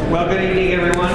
Well, good evening, everyone.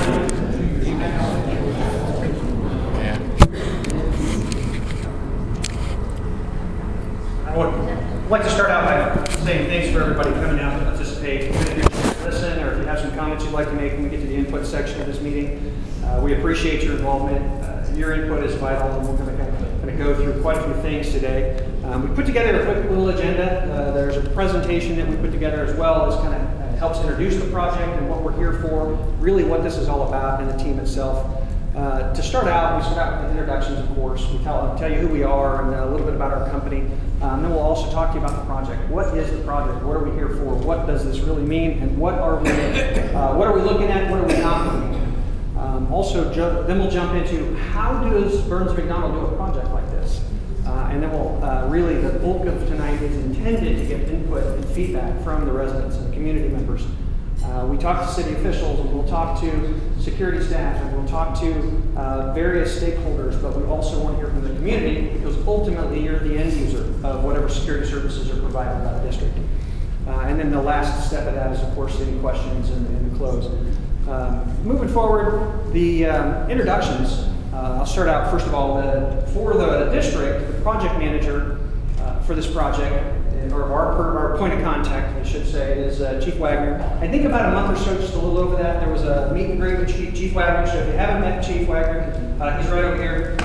I'd like to start out by saying thanks for everybody coming out to participate. If you're here to listen, or if you have some comments you'd like to make when we get to the input section of this meeting, we appreciate your involvement. Your input is vital, and we're going to go through quite a few things today. We put together a quick little agenda. There's a presentation that we put together as well as kind of helps introduce the project and what we're here for, really what this is all about, and the team itself. To start out, we start out with introductions, of course. We tell you who we are and a little bit about our company. Then we'll also talk to you about the project. What is the project? What are we here for? What does this really mean? And what are we looking at? What are we not looking at? Then we'll jump into how does Burns McDonnell do a project like this? And then we'll really, the bulk of tonight is intended to get input and feedback from the residents and the community members. We talk to city officials, and we'll talk to security staff, and we'll talk to various stakeholders, but we also want to hear from the community because ultimately you're the end user of whatever security services are provided by the district. And then the last step of that is, of course, any questions and the close. Moving forward, the introductions. I'll start out, first of all, for the district, the project manager for this project, or our point of contact, I should say, is Chief Wagner. I think about a month or so, just a little over that, there was a meet and greet with Chief Wagner. So if you haven't met Chief Wagner, he's right over here.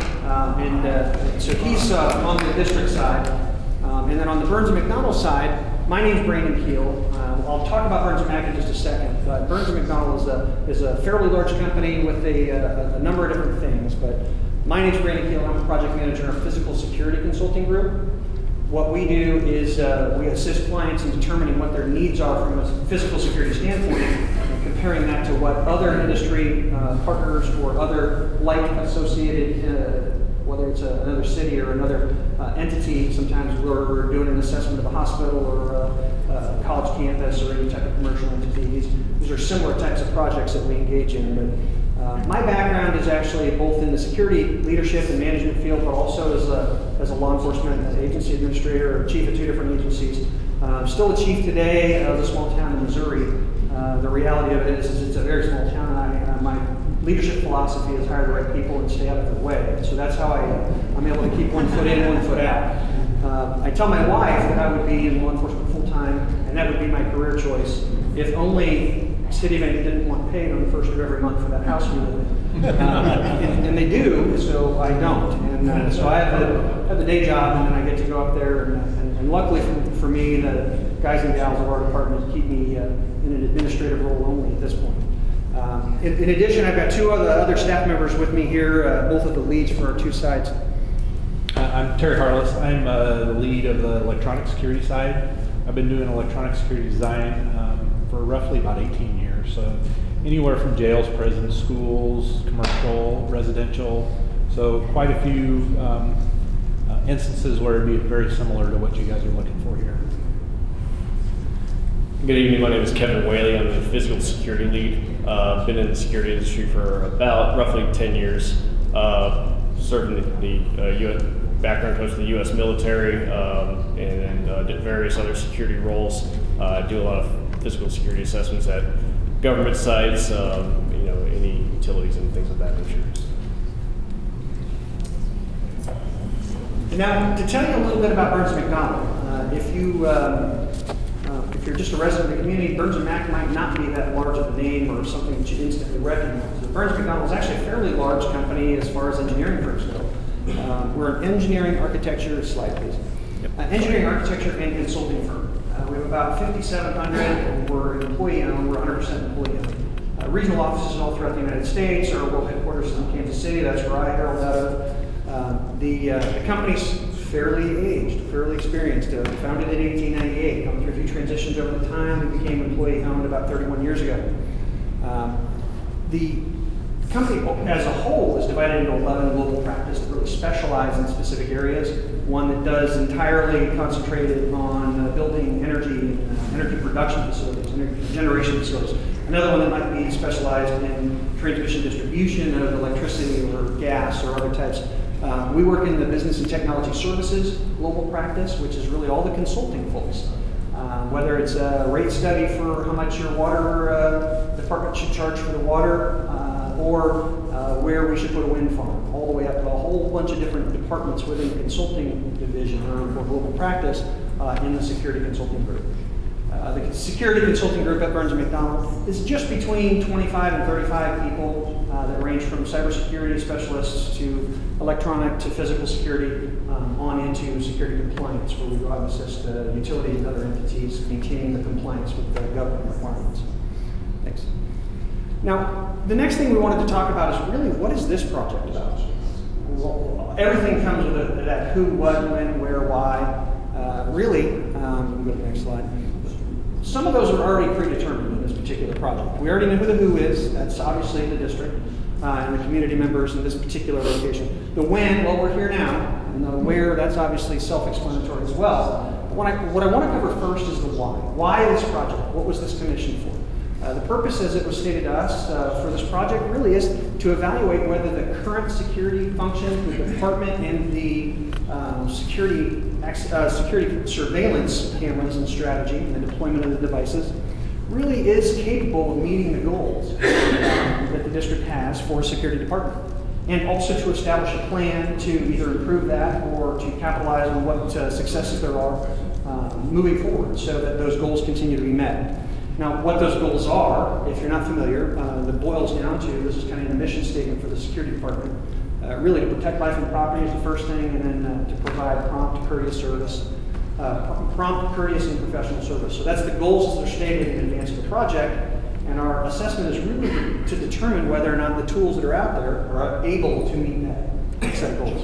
So he's on the district side. And then on the Burns & McDonnell side, my name's Brandon Keel. I'll talk about Burns & Mac in just a second. But Burns & McDonnell is a fairly large company with a number of different things. But my name's Brandon Keel. I'm a project manager in our physical security consulting group. What we do is we assist clients in determining what their needs are from a physical security standpoint, and comparing that to what other industry partners or other like associated, whether it's another city or another entity. Sometimes we're doing an assessment of a hospital or a college campus or any type of commercial entity. These are similar types of projects that we engage in. But my background is actually both in the security leadership and management field, but also as a law enforcement agency administrator or chief of two different agencies. Still a chief today of a small town in Missouri. The reality of it is it's a very small town, and my leadership philosophy is hire the right people and stay out of their way. So that's how I'm able to keep one foot in, one foot out. I tell my wife that I would be in law enforcement full time, and that would be my career choice, if only Citibank didn't want paid on the first of every month for that house we live in. And they do, so I don't. And so I have the day job, and then I get to go up there. And luckily for me, the guys and gals of our department keep me in an administrative role only at this point. In addition, I've got two other staff members with me here, both of the leads for our two sides. I'm Terry Harless. I'm the lead of the electronic security side. I've been doing electronic security design for roughly about 18 years. So anywhere from jails, prisons, schools, commercial, residential. So quite a few instances where it'd be very similar to what you guys are looking for here. Good evening, my name is Kevin Whaley. I'm the physical security lead. Been in the security industry for about roughly 10 years. Served in the US background coach of the U.S. military, and did various other security roles. Do a lot of physical security assessments at government sites, any utilities and things of that nature. Now, to tell you a little bit about Burns & McDonnell, if you're just a resident of the community, Burns & Mac might not be that large of a name or something that you instantly recognize. Burns & McDonnell is actually a fairly large company as far as engineering firms go. We're an engineering architecture, slide please, engineering architecture and consulting firm. We have about 5,700, and we're employee-owned. We're 100% employee-owned. Regional offices all throughout the United States. Our world headquarters is in Kansas City. That's where I herald out of. The company's fairly aged, fairly experienced. Founded in 1898. Gone through a few transitions over the time. We became employee-owned about 31 years ago. The company as a whole is divided into 11 global practices that really specialize in specific areas. One that does entirely concentrated on building energy production facilities, energy generation facilities. Another one that might be specialized in transmission distribution of electricity or gas or other types. We work in the business and technology services global practice, which is really all the consulting folks. Whether it's a rate study for how much your water, the department should charge for the water, or where we should put a wind farm, all the way up to a whole bunch of different departments within the consulting division or global practice in the security consulting group. The security consulting group at Burns & McDonnell is just between 25 and 35 people that range from cybersecurity specialists to electronic to physical security on into security compliance, where we go out and assist utilities and other entities maintaining the compliance with the government requirements. Thanks. Now, the next thing we wanted to talk about is really, what is this project about? Well, everything comes with that who, what, when, where, why. Really, go to the next slide. Some of those are already predetermined in this particular project. We already know who the who is. That's obviously the district and the community members in this particular location. The when, well, we're here now. And the where, that's obviously self-explanatory as well. But what I want to cover first is the why. Why this project? What was this commissioned for? The purpose, as it was stated to us for this project, really is to evaluate whether the current security functions, the department and the security surveillance cameras and strategy and the deployment of the devices really is capable of meeting the goals that the district has for a security department. And also to establish a plan to either improve that or to capitalize on what successes there are moving forward so that those goals continue to be met. Now, what those goals are, if you're not familiar, that boils down to, this is kind of the mission statement for the security department, really to protect life and property is the first thing, and then to provide prompt, courteous service, prompt, courteous, and professional service. So that's the goals as they're stated in advance of the project, and our assessment is really to determine whether or not the tools that are out there are able to meet that set of goals.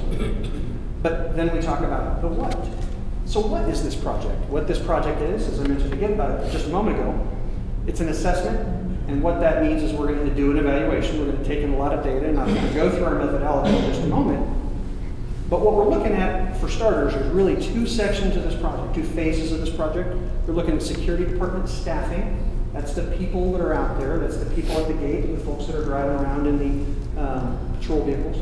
But then we talk about the what. So what is this project? What this project is, as I mentioned again about it just a moment ago, it's an assessment, and what that means is we're going to do an evaluation. We're going to take in a lot of data, and I'm going to go through our methodology in just a moment. But what we're looking at, for starters, is really two sections of this project, two phases of this project. We're looking at security department staffing. That's the people that are out there. That's the people at the gate, and the folks that are driving around in the patrol vehicles.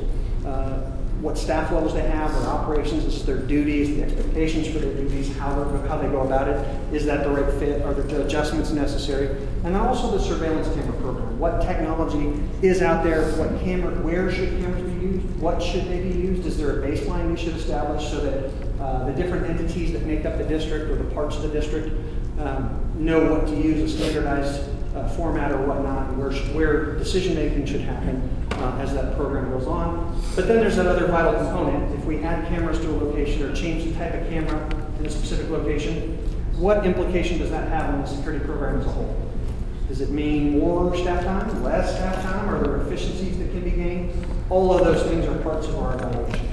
What staff levels they have, their operations, this is their duties, the expectations for their duties, how they go about it. Is that the right fit? Are there adjustments necessary? And then also the surveillance camera program. What technology is out there? Where should cameras be used? What should they be used? Is there a baseline we should establish so that the different entities that make up the district or the parts of the district know what to use, a standardized format or whatnot, and where decision making should happen as that program goes on. But then there's that other vital component. If we add cameras to a location or change the type of camera in a specific location, what implication does that have on the security program as a whole? Does it mean more staff time, less staff time? Are there efficiencies that can be gained? All of those things are parts of our evaluation.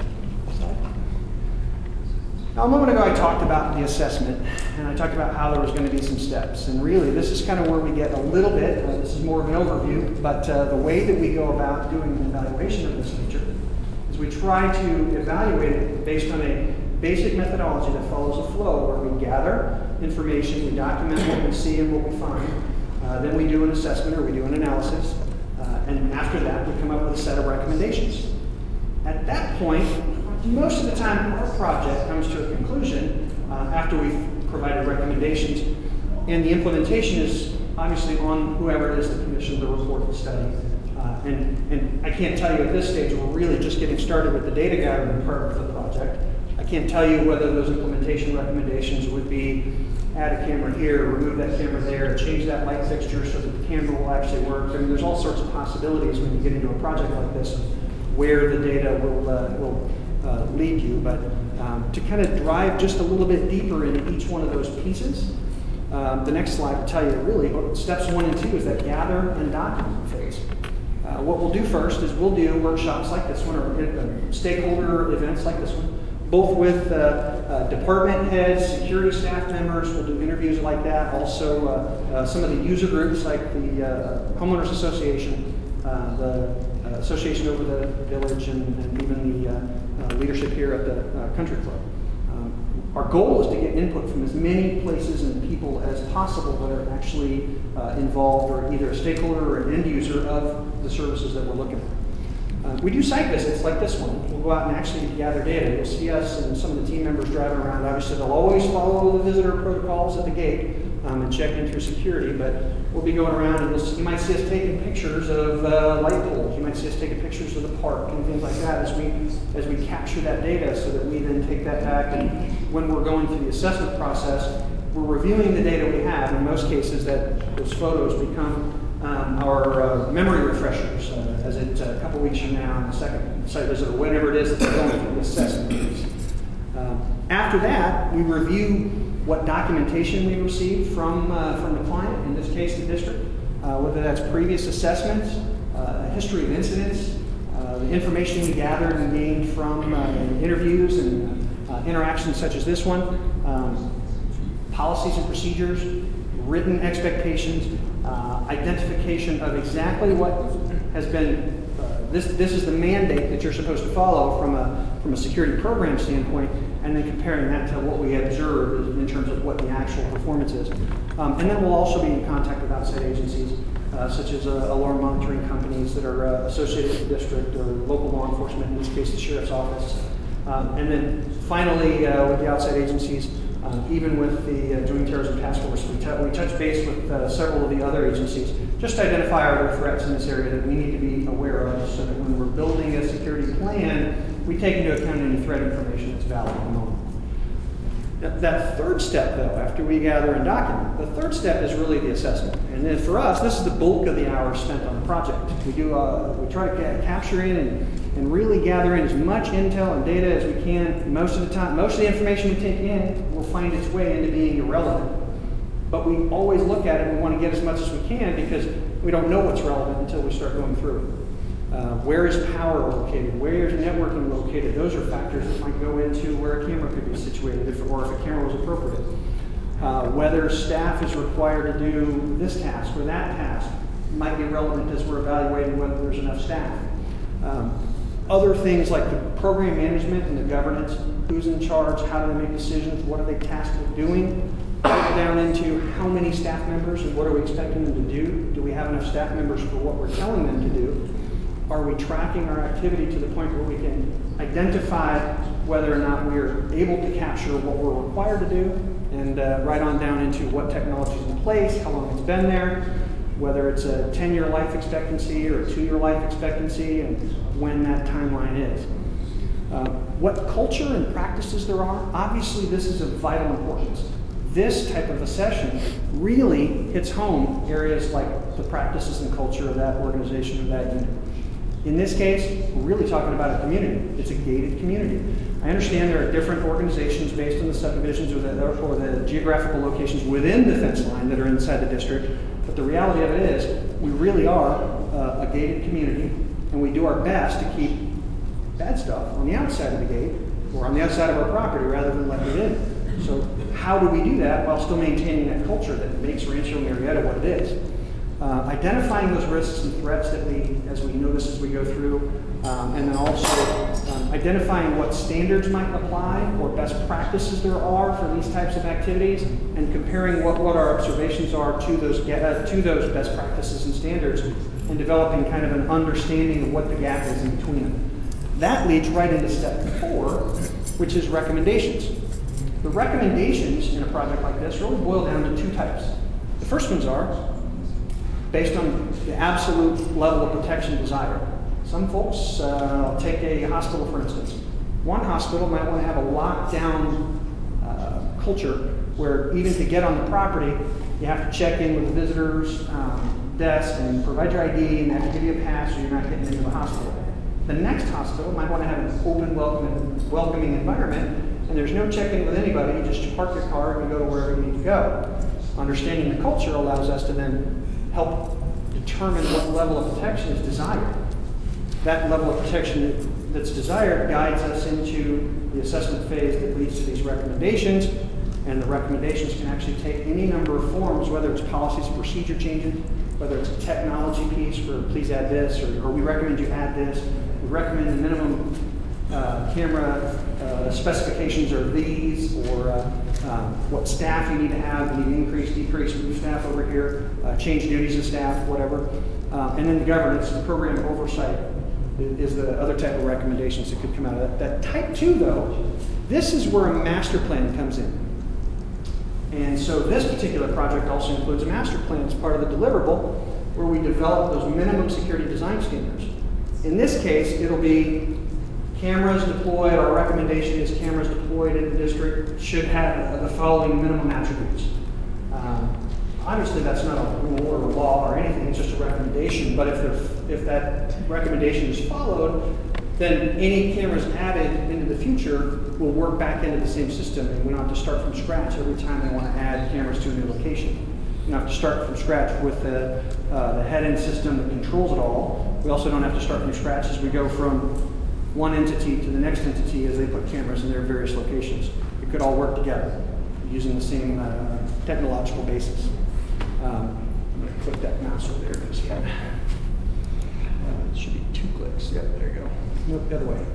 Now, a moment ago, I talked about the assessment, and I talked about how there was going to be some steps. And really, this is kind of where we get a little bit, this is more of an overview, but the way that we go about doing an evaluation of this feature is we try to evaluate it based on a basic methodology that follows a flow where we gather information, we document what we see and what we find, then we do an assessment or we do an analysis, and after that, we come up with a set of recommendations. At that point, most of the time, our project comes to a conclusion after we've provided recommendations, and the implementation is obviously on whoever it is that commissioned the report, the study. And I can't tell you at this stage, we're really just getting started with the data gathering part of the project. I can't tell you whether those implementation recommendations would be add a camera here, remove that camera there, change that light fixture so that the camera will actually work. I mean, there's all sorts of possibilities when you get into a project like this, where the data will lead you, but to kind of drive just a little bit deeper into each one of those pieces, the next slide will tell you really steps 1 and 2 is that gather and document phase. What we'll do first is we'll do workshops like this one or stakeholder events like this one, both with department heads, security staff members. We'll do interviews like that. Also, some of the user groups like the Homeowners Association, the Association over the Village, and even the leadership here at the Country Club. Our goal is to get input from as many places and people as possible that are actually involved or either a stakeholder or an end user of the services that we're looking at. We do site visits like this one. We'll go out and actually gather data. You'll see us and some of the team members driving around. Obviously, they'll always follow the visitor protocols at the gate, and check in through security, but we'll be going around and you might see us taking pictures of light poles. You might see us taking pictures of the park and things like that as we capture that data so that we then take that back, and when we're going through the assessment process, we're reviewing the data we have. In most cases, that those photos become our memory refreshers as it's a couple weeks from now on the second site visit or whenever it is that they're going through the assessment phase. After that, we review what documentation we received from the client, in this case the district, whether that's previous assessments, a history of incidents, the information we gathered and gained from interviews and interactions such as this one, policies and procedures, written expectations, identification of exactly what has been, this is the mandate that you're supposed to follow from a security program standpoint, and then comparing that to what we observe in terms of what the actual performance is. And then we'll also be in contact with outside agencies, such as alarm monitoring companies that are associated with the district or local law enforcement, in this case the sheriff's office. And then finally, with the outside agencies, even with the Joint Terrorism Task Force, we touch base with several of the other agencies, just to identify other threats in this area that we need to be aware of, so that when we're building a security plan, we take into account any threat information that's valid at the moment. That third step, though, after we gather and document, the third step is really the assessment. And then for us, this is the bulk of the hours spent on the project. We try to capture in and really gather in as much intel and data as we can. Most of the time, most of the information we take in will find its way into being irrelevant. But we always look at it and we want to get as much as we can, because we don't know what's relevant until we start going through it. Where is power located? Where is networking located? Those are factors that might go into where a camera could be situated, or if a camera was appropriate. Whether staff is required to do this task or that task might be relevant as we're evaluating whether there's enough staff. Other things like the program management and the governance, who's in charge, how do they make decisions, what are they tasked with doing, right down into how many staff members and what are we expecting them to do. Do we have enough staff members for what we're telling them to do? Are we tracking our activity to the point where we can identify whether or not we're able to capture what we're required to do, and right on down into what technology is in place, how long it's been there, whether it's a 10-year life expectancy or a 2-year life expectancy, and when that timeline is. What culture and practices there are, obviously this is of vital importance. This type of a session really hits home areas like the practices and culture of that organization or that unit. In this case, we're really talking about a community. It's a gated community. I understand there are different organizations based on the subdivisions or the geographical locations within the fence line that are inside the district, but the reality of it is we really are a gated community, and we do our best to keep bad stuff on the outside of the gate or on the outside of our property rather than letting it in. So how do we do that while still maintaining that culture that makes Rancho Marietta what it is? Identifying those risks and threats that as we notice as we go through, and then also identifying what standards might apply or best practices there are for these types of activities, and comparing what our observations are to those best practices and standards, and developing kind of an understanding of what the gap is in between them. That leads right into step 4, which is recommendations. The recommendations in a project like this really boil down to 2 types. The first ones are based on the absolute level of protection desired. Some folks, I'll take a hospital for instance. One hospital might want to have a lockdown culture where even to get on the property, you have to check in with the visitor's desk and provide your ID, and they have to give you a pass so you're not getting into the hospital. The next hospital might want to have an open, welcoming environment, and there's no check-in with anybody. You just park your car and you go to wherever you need to go. Understanding the culture allows us to then help determine what level of protection is desired. That level of protection that's desired guides us into the assessment phase that leads to these recommendations, and the recommendations can actually take any number of forms, whether it's policies and procedure changes, whether it's a technology piece for please add this, or we recommend you add this. We recommend the minimum camera specifications are these, or what staff you need to have. You need to increase, decrease, move staff over here, change duties of staff, whatever. And then the governance and program oversight is the other type of recommendations that could come out of that. That type 2, though, this is where a master plan comes in. And so this particular project also includes a master plan as part of the deliverable, where we develop those minimum security design standards. In this case, it'll be cameras deployed. Our recommendation is cameras deployed in the district should have the following minimum attributes. Obviously, that's not a rule or a law or anything, it's just a recommendation, but if that recommendation is followed, then any cameras added into the future will work back into the same system, and we don't have to start from scratch every time they want to add cameras to a new location. You don't have to start from scratch with the head-end system that controls it all. We also don't have to start from scratch as we go from one entity to the next entity as they put cameras in their various locations. It could all work together using the same technological basis. I'm going to click that mouse over there because it should be 2 clicks. Yep, there you go. Nope, the other way.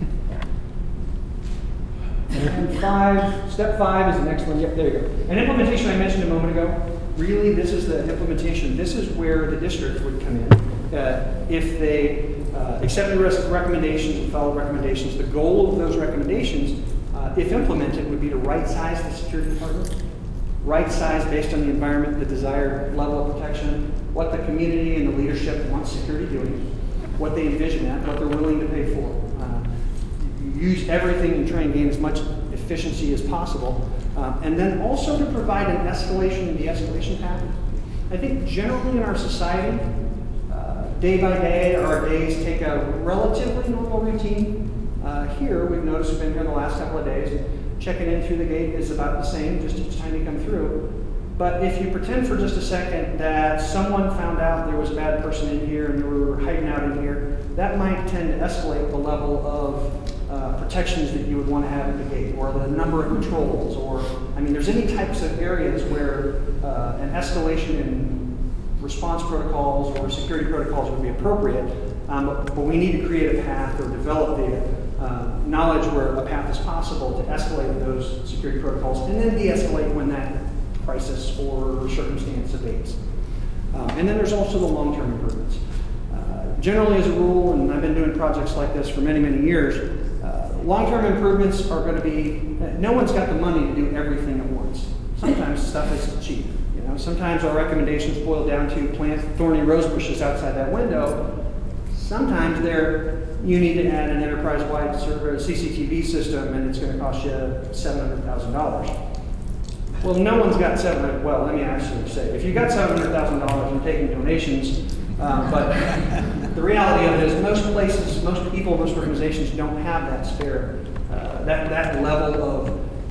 And step 5 is the next one. Yep, there you go. An implementation I mentioned a moment ago. Really, this is the implementation. This is where the district would come in. If they accept the recommendations and follow recommendations, the goal of those recommendations, if implemented, would be to right-size the security department. Right size based on the environment, the desired level of protection, what the community and the leadership wants security doing, what they envision at, what they're willing to pay for. Use everything and try and gain as much efficiency as possible. And then also to provide an escalation and de-escalation path. I think generally in our society, day by day, our days take a relatively normal routine. Here, we've noticed we've been here the last couple of days. Checking in through the gate is about the same, just each time you come through. But if you pretend for just a second that someone found out there was a bad person in here and they were hiding out in here, that might tend to escalate the level of protections that you would want to have at the gate, or the number of patrols, or, I mean, there's any types of areas where an escalation in response protocols or security protocols would be appropriate, but we need to create a path or develop the knowledge where a path is possible to escalate those security protocols and then de-escalate when that crisis or circumstance abates. And then there's also the long-term improvements. Generally as a rule, and I've been doing projects like this for many, many years, long-term improvements are going to be, no one's got the money to do everything at once. Sometimes stuff is cheap. You know, sometimes our recommendations boil down to plant thorny rose bushes outside that window. Sometimes you need to add an enterprise-wide CCTV system, and it's going to cost you $700,000. Well, no one's got let me actually say, if you got $700,000, I'm taking donations, but the reality of it is most places, most people, most organizations don't have that spare, that level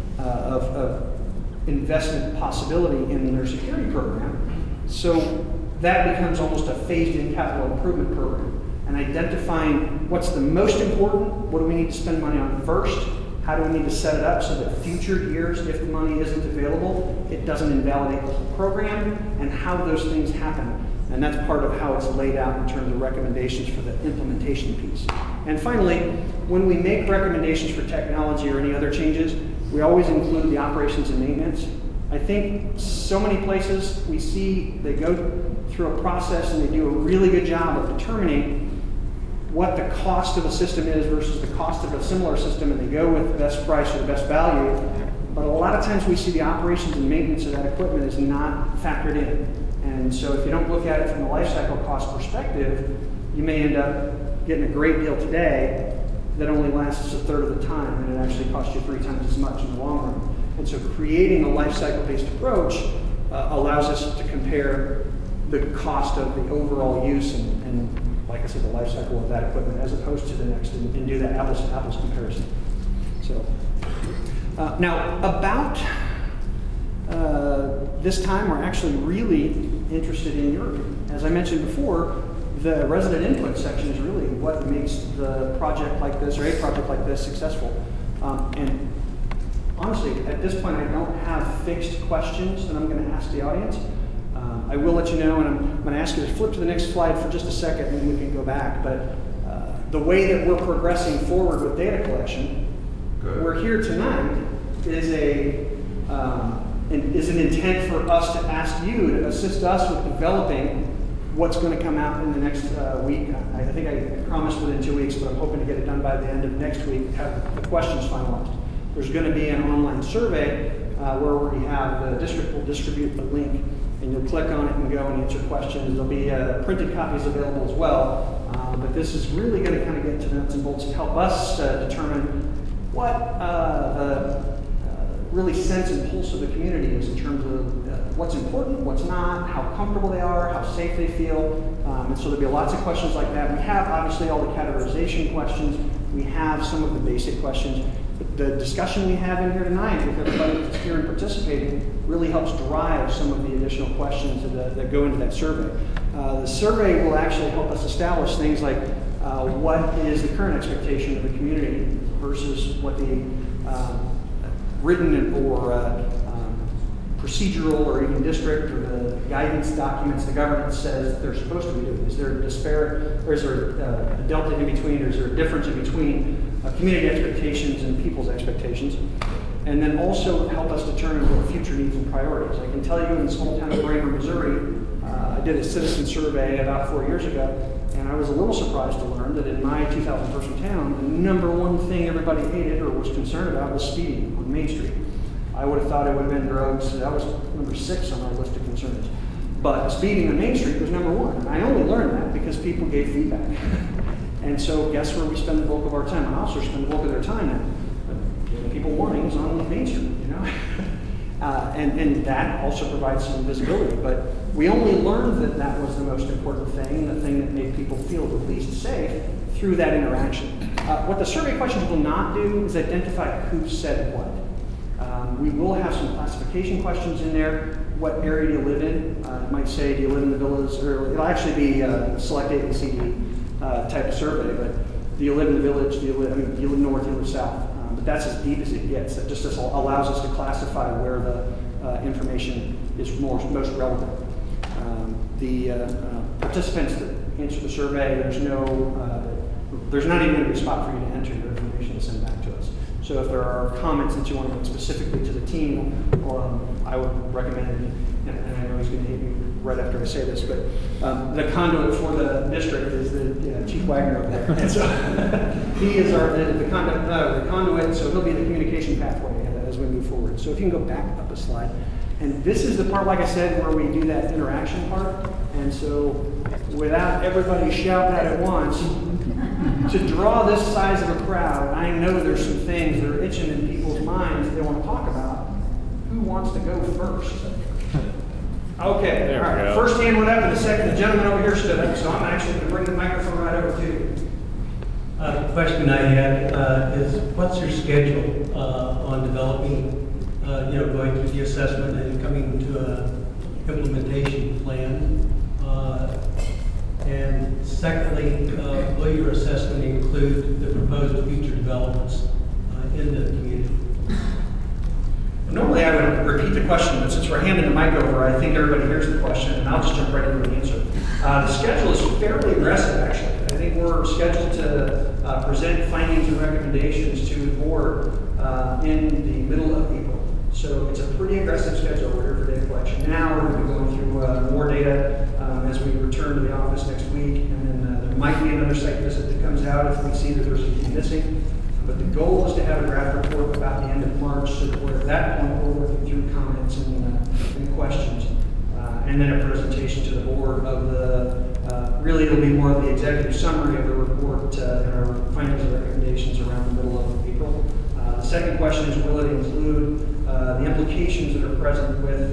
of investment possibility in their security program. So that becomes almost a phased-in capital improvement program. And identifying what's the most important, what do we need to spend money on first, how do we need to set it up so that future years, if the money isn't available, it doesn't invalidate the whole program, and how those things happen. And that's part of how it's laid out in terms of recommendations for the implementation piece. And finally, when we make recommendations for technology or any other changes, we always include the operations and maintenance. I think so many places we see they go through a process and they do a really good job of determining what the cost of a system is versus the cost of a similar system, and they go with the best price or the best value. But a lot of times we see the operations and maintenance of that equipment is not factored in. And so if you don't look at it from the life cycle cost perspective, you may end up getting a great deal today that only lasts a third of the time, and it actually costs you 3 times as much in the long run. And so creating a life cycle-based approach allows us to compare the cost of the overall use and like I said, the life cycle of that equipment as opposed to the next, and do that apples to apples comparison. So now about this time, we're actually really interested in your opinion. As I mentioned before, the resident input section is really what makes the project like this or a project like this successful. And honestly, at this point, I don't have fixed questions that I'm going to ask the audience. I will let you know, and I'm going to ask you to flip to the next slide for just a second, and then we can go back. But the way that we're progressing forward with data collection, we're here tonight is an intent for us to ask you to assist us with developing what's going to come out in the next week. I think I promised within 2 weeks, but I'm hoping to get it done by the end of next week, have the questions finalized. There's going to be an online survey where we have the district will distribute the link, and you'll click on it and go and answer questions. There'll be printed copies available as well. But this is really going to kind of get to the nuts and bolts and help us determine what the really sense and pulse of the community is in terms of what's important, what's not, how comfortable they are, how safe they feel. And so there'll be lots of questions like that. We have obviously all the categorization questions. We have some of the basic questions. But the discussion we have in here tonight with everybody that's here and participating really helps drive some of the additional questions that go into that survey. The survey will actually help us establish things like what is the current expectation of the community versus what the written or procedural or even district or the guidance documents the government says they're supposed to be doing. Is there a disparate, or is there a delta in between, or is there a difference in between community expectations and people's expectations? And then also help us determine what future needs and priorities. I can tell you in the small town of Brainerd, Missouri, I did a citizen survey about 4 years ago, and I was a little surprised to learn that in my 2,000 person town, the number one thing everybody hated or was concerned about was speeding on Main Street. I would have thought it would have been drugs. That was number 6 on our list of concerns. But speeding on Main Street was number 1. And I only learned that because people gave feedback. And so guess where we spend the bulk of our time? Officers spend the bulk of their time now giving people warnings on Main Street, you know? And that also provides some visibility. But we only learned that that was the most important thing, the thing that made people feel the least safe through that interaction. What the survey questions will not do is identify who said what. We will have some classification questions in there. What area do you live in? It might say, do you live in the villas? Or it'll actually be select A and CD type of survey. But do you live in the village? Do you live north? Do you live south? But that's as deep as it gets. That just allows us to classify where the information is most relevant. The participants that answer the survey, there's not even going to be a spot for you to enter your information and send back to us. So if there are comments that you want to make specifically to the team, I would recommend, and I know he's going to hit me right after I say this, but the conduit for the district is the Chief Wagner over there. And so he is the conduit, so he'll be the communication pathway as we move forward. So if you can go back up a slide. And this is the part, like I said, where we do that interaction part. And so without everybody shouting out at once, to draw this size of a crowd, I know there's some things that are itching in people's minds they want to talk about. Who wants to go first? Okay, all right. First hand went up, and the gentleman over here stood up, so I'm actually going to bring the microphone right over to you. The question I had is, what's your schedule on developing, going through the assessment and coming to an implementation plan? And secondly, will your assessment include the proposed future developments in the community? Normally I would repeat the question, but since we're handing the mic over, I think everybody hears the question, and I'll just jump right into the answer. The schedule is fairly aggressive, actually. I think we're scheduled to present findings and recommendations to the board in the middle of April. So it's a pretty aggressive schedule. We're here for data collection now. We're going to be going through more data as we return to the office next week. And then there might be another site visit that comes out if we see that there's something missing. But the goal is to have a draft report about the end of March, so that we're at that point we're working through comments and questions. And then a presentation to the board of really it'll be more of the executive summary of the report and our findings and recommendations around the middle of April. The second question is, will it include the implications that are present with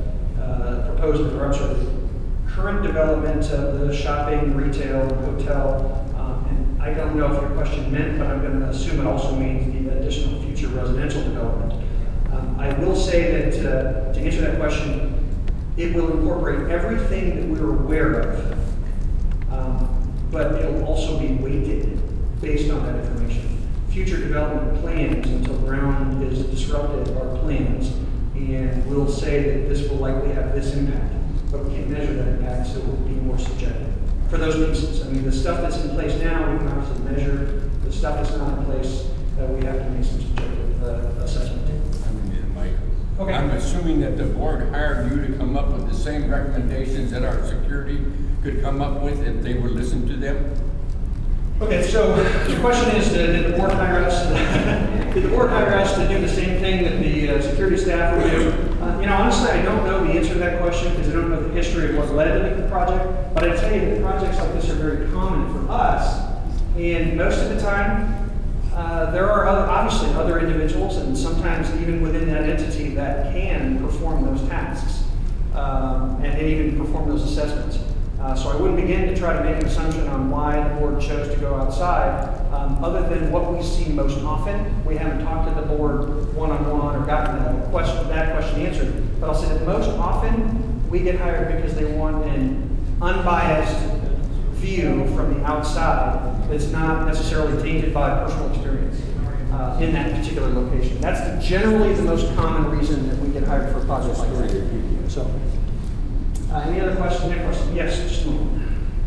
current development of the shopping, retail, and hotel. And I don't know if your question meant, but I'm going to assume it also means the additional future residential development. I will say that to answer that question, it will incorporate everything that we're aware of, but it'll also be weighted based on that information. Future development plans, until ground is disrupted, are plans, and we'll say that this will likely have this impact, but we can't measure that impact, so it will be more subjective. For those pieces, I mean, the stuff that's in place now, we can obviously measure. The stuff that's not in place, we have to make some subjective assessment. Okay. I'm assuming that the board hired you to come up with the same recommendations that our security could come up with if they would listen to them? Okay, so the question is, did the board hire us? Did the board hire us to do the same thing that the security staff would do? Honestly, I don't know the answer to that question because I don't know the history of what led to the project. But I tell you that projects like this are very common for us, and most of the time, there are obviously other individuals, and sometimes even within that entity, that can perform those tasks and even perform those assessments. So I wouldn't begin to try to make an assumption on why the board chose to go outside, other than what we see most often. We haven't talked to the board one-on-one or gotten that question answered, but I'll say that most often we get hired because they want an unbiased view from the outside that's not necessarily tainted by personal experience in that particular location. That's generally the most common reason that we get hired for projects like that. So. Any other questions? Next question? Yes, just a moment.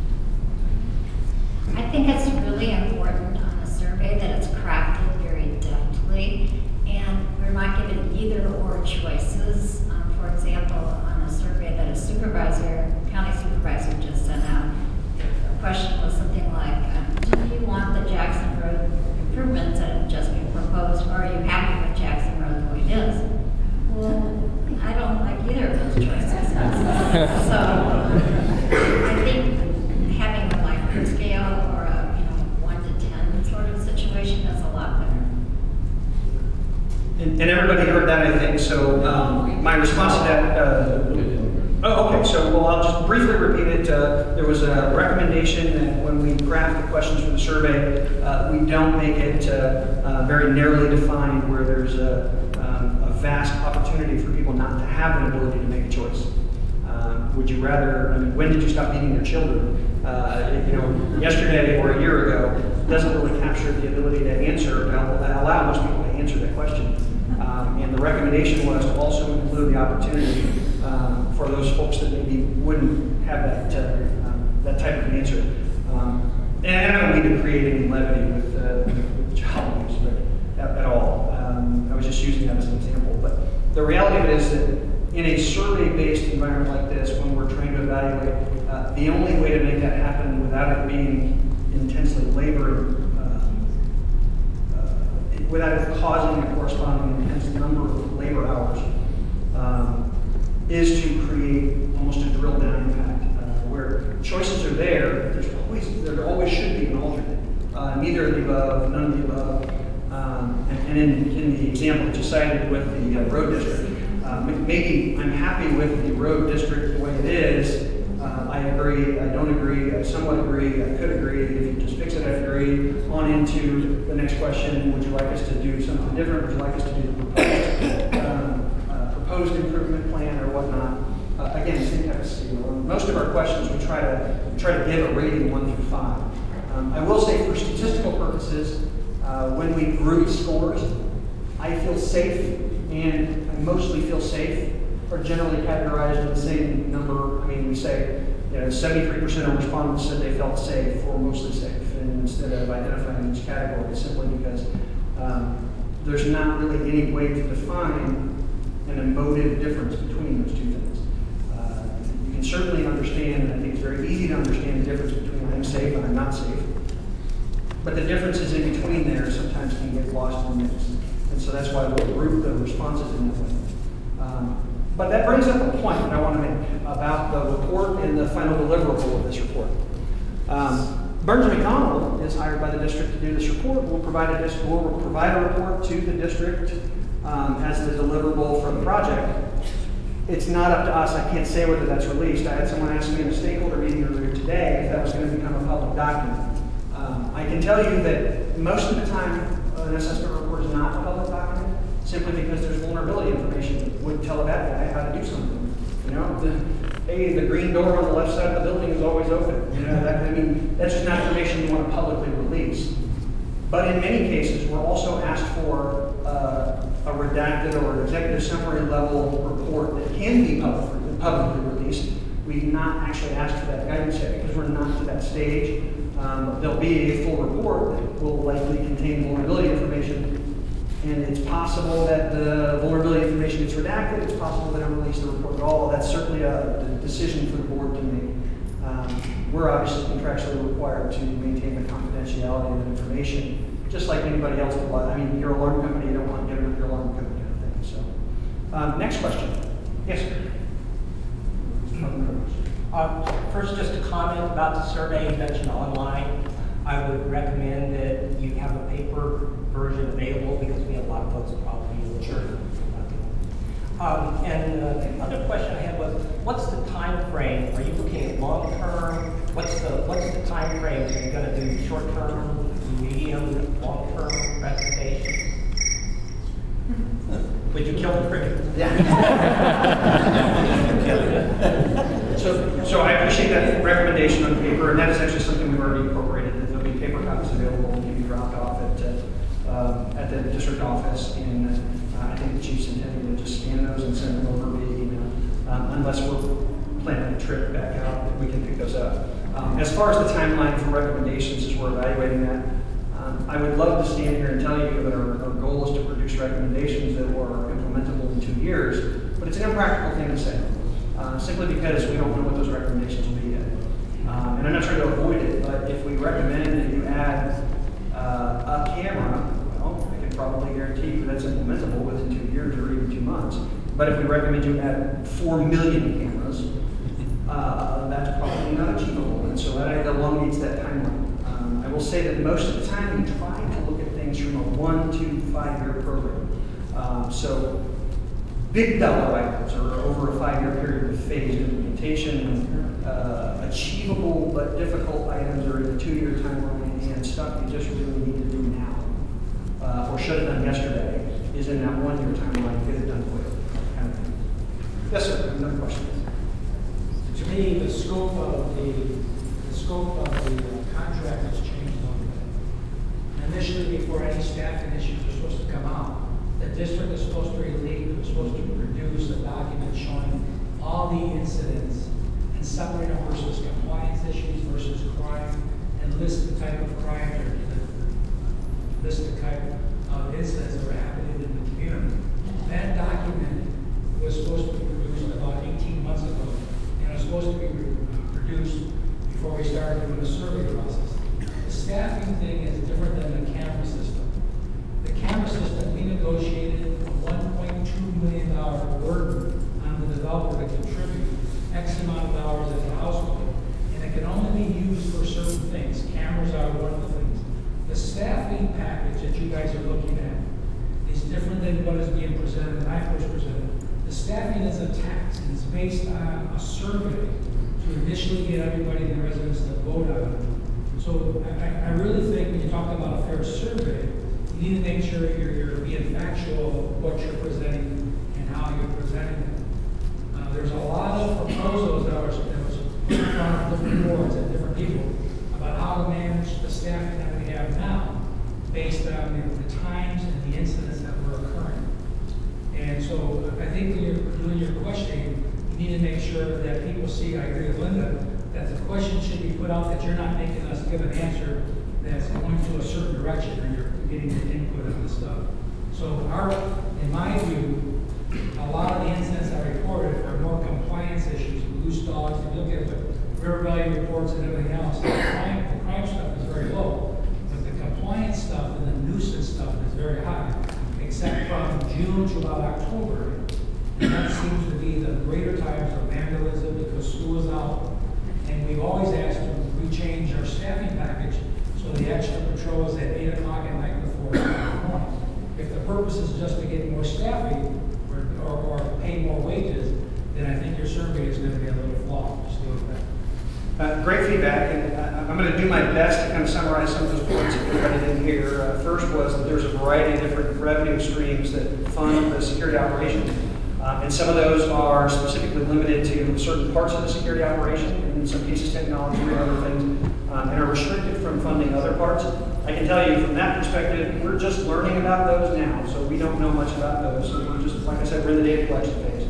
I think it's really important on a survey that it's crafted very deftly, and we're not given either or choices. For example, on a survey that a county supervisor just sent out, the question was something like, do you want the Jackson Road improvements that have just been proposed, or are you happy with Jackson Road the way it is? Well, I don't like either of those choices. So I think having a Likert scale or a 1 to 10 sort of situation is a lot better. And everybody heard that, I think. So my response to that. Okay. So I'll just briefly repeat it. There was a recommendation that when we craft the questions for the survey, we don't make it very narrowly defined where there's a vast opportunity for people not to have an ability to make a choice. Would you rather, when did you stop beating your children? Yesterday or a year ago doesn't really capture the ability to answer, allow most people to answer that question. And the recommendation was to also include the opportunity for those folks that maybe wouldn't have that type of answer. And I don't mean to create any levity with child abuse at all. I was just using that as an example. But the reality of it is that in a survey-based environment like this, when we're trying to evaluate, the only way to make that happen without it being intensely laboring, without it causing a corresponding intense number of labor hours, is to create almost a drill-down impact, where choices are there. There always should be an alternate. Neither of the above, none of the above. And in the example that you cited with the road district, maybe I'm happy with the road district the way it is. I agree, I don't agree, I somewhat agree, I could agree. If you just fix it, I agree. On into the next question, would you like us to do something different? Would you like us to do the proposed improvement plan or whatnot? Again, same type of scale. Most of our questions we try to give a rating 1 through 5. I will say for statistical purposes, when we group scores, I feel safe and I mostly feel safe are generally categorized in the same number. We say 73% of respondents said they felt safe or mostly safe, and instead of identifying each category, simply because there's not really any way to define an emotive difference between those two things. You can certainly understand, and I think it's very easy to understand the difference between I'm safe and I'm not safe. But the differences in between there sometimes can get lost in the mix. And so that's why we'll group the responses in that way. But that brings up a point that I want to make about the report and the final deliverable of this report. Burns & McDonnell is hired by the district to do this report. We'll provide a report to the district as the deliverable for the project. It's not up to us. I can't say whether that's released. I had someone ask me in a stakeholder meeting earlier today if that was going to become a public document. I can tell you that most of the time an assessment report is not a public document, simply because there's vulnerability information that would tell a bad guy how to do something. Hey, the green door on the left side of the building is always open. That's just not information you want to publicly release. But in many cases, we're also asked for a redacted or an executive summary level report that can be publicly released. We've not actually asked for that guidance yet because we're not to that stage. There'll be a full report that will likely contain vulnerability information. And it's possible that the vulnerability information gets redacted. It's possible they don't release the report at all. That's certainly a decision for the board to make. we're obviously contractually required to maintain the confidentiality of that information, just like anybody else would. I mean, you're an alarm company, you don't want to give up your alarm code kind of thing. So, next question. Yes, sir. First, just a comment about the survey you mentioned online. I would recommend that you have a paper version available because we have a lot of folks that probably will. Sure. And the other question I had was, what's the time frame? Are you looking at long term? What's the time frame? Are you going to do short term, medium, long term recommendations? Would you kill the cricket? So I appreciate that recommendation on paper, and that is actually something we've already incorporated. That there'll be paper copies available and can be dropped off at the district office, and I think the chief's intending to just scan those and send them over via email, unless we're planning a trip back out that we can pick those up. As far as the timeline for recommendations as we're evaluating that, I would love to stand here and tell you that our goal is to produce recommendations that are implementable in 2 years, but it's an impractical thing to say, simply because we don't know what those recommendations will be yet. And I'm not trying to avoid it, but if we recommend that you add a camera, well, I can probably guarantee you that's implementable within 2 years or even 2 months. But if we recommend you add 4 million cameras, that's probably not achievable, and so that elongates that timeline. I will say that most of the time we try to look at things from a 1 to 5 year program. So big dollar items are over a 5-year period with phased implementation. Achievable but difficult items are in a 2-year timeline, and stuff you just really need to do now, or should have done yesterday, is in that 1-year timeline. Get it done quick. Kind of thing. Yes, sir. Another question. To me, the scope of the contract has changed a little bit. Initially, before any staffing issues were supposed to come out, the district is supposed to produce a document showing all the incidents and separate them versus compliance issues versus crime, and list the type of crime or list the type of incidents that were happening in the community. That document was supposed to be produced about 18 months ago, and it was supposed to be produced before we started doing the survey process. The staffing thing is different than the camera system. The camera system, we negotiated a $1.2 million burden on the developer to contribute X amount of dollars as a household, and it can only be used for certain things. Cameras are one of the things. The staffing package that you guys are looking at is different than what is being presented and I first presented. The staffing is a tax, and it's based on a survey to initially get everybody in the residence to vote on it. So I really think when you talk about a fair survey, you need to make sure you're being factual of what you're presenting and how you're presenting it. There's a lot of proposals that was put in front of different boards and different people about how to manage the staffing that we have now based on the times and the incidents that were occurring. And so I think when you're doing your questioning, you need to make sure that people see, I agree with Linda, that the question should be put out that you're not making us give an answer that's going to a certain direction, or you're getting the input of the stuff. So in my view, a lot of the incidents I reported are more compliance issues, loose dogs. If you look at the River Valley reports and everything else, the crime stuff is very low, but the compliance stuff and the nuisance stuff is very high, except from June to about October. And that seems to be the greater times of vandalism because school is out. And we've always asked to change our staffing package so the extra patrols at 8 o'clock at night before 5 in the morning. If the purpose is just to get more staffing or pay more wages, then I think your survey is going to be a little flawed. Just leave it at that. Great feedback, and I'm going to do my best to kind of summarize some of those points that everybody didn't hear. First was that there's a variety of different revenue streams that fund the security operations, and some of those are specifically limited to certain parts of the security operation, and in some cases technology or other things, and are restricted from funding other parts. I can tell you from that perspective, we're just learning about those now, so we don't know much about those. So we're just, like I said, we're in the data collection phase.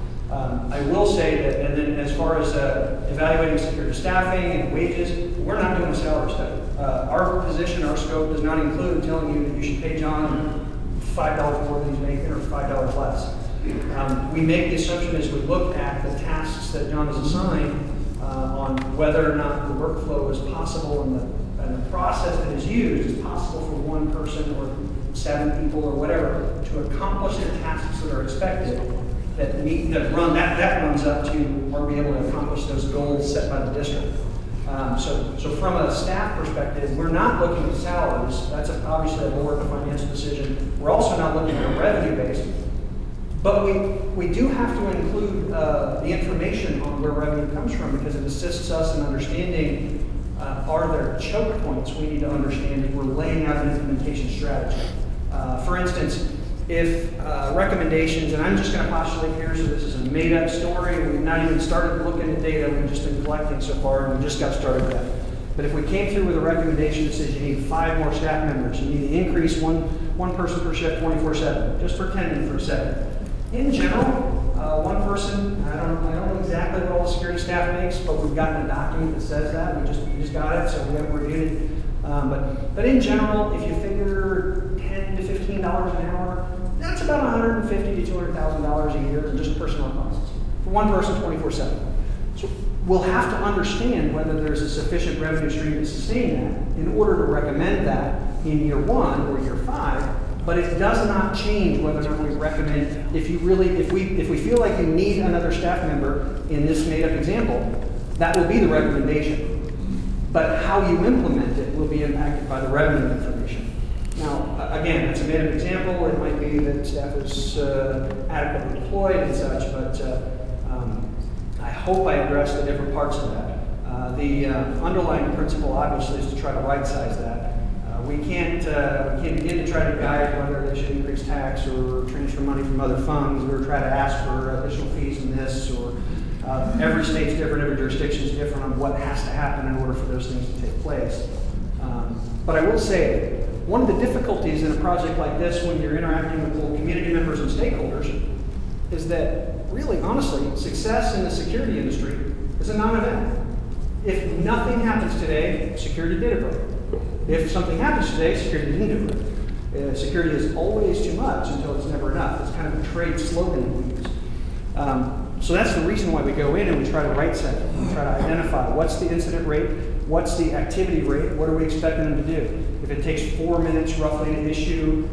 I will say that, and then as far as evaluating security staffing and wages, we're not doing a salary study. Our position, our scope does not include telling you that you should pay John $5 more than he's making or $5 less. We make the assumption as we look at the tasks that John is assigned on whether or not the workflow is possible and the process that is used is possible for one person or 7 people or whatever to accomplish the tasks that are expected that runs up to, are we able to accomplish those goals set by the district? So from a staff perspective, we're not looking at salaries. That's obviously a board and financial decision. We're also not looking at revenue based. But we do have to include the information on where revenue comes from because it assists us in understanding are there choke points we need to understand if we're laying out an implementation strategy. For instance, if recommendations, and I'm just going to postulate here, so this is a made-up story, we've not even started looking at data, we've just been collecting so far, and we just got started with that. But if we came through with a recommendation that says you need 5 more staff members, you need to increase one person per shift 24/7, just pretending for a second. In general, one person, I don't know exactly what all the security staff makes, but we've gotten a document that says that. We just got it, so we haven't reviewed it. But in general, if you figure $10 to $15 an hour, that's about $150,000 to $200,000 a year in just personnel costs for one person 24/7. So we'll have to understand whether there's a sufficient revenue stream to sustain that in order to recommend that in year 1 or year 5. But it does not change whether or not we recommend, if we feel like you need another staff member in this made-up example, that will be the recommendation. But how you implement it will be impacted by the revenue information. Now, again, it's a made-up example. It might be that staff is adequately deployed and such, but I hope I addressed the different parts of that. The underlying principle, obviously, is to try to right-size that. We can't begin to try to guide whether they should increase tax or transfer money from other funds or try to ask for additional fees in this, or every state's different, every jurisdiction is different on what has to happen in order for those things to take place. But I will say, one of the difficulties in a project like this when you're interacting with both community members and stakeholders is that, really, honestly, success in the security industry is a non-event. If nothing happens today, security did it right. If something happens today, security didn't do it. Security is always too much until it's never enough. It's kind of a trade slogan we use. So that's the reason why we go in and we try to right-set it. We try to identify what's the incident rate, what's the activity rate, what are we expecting them to do. If it takes 4 minutes roughly to issue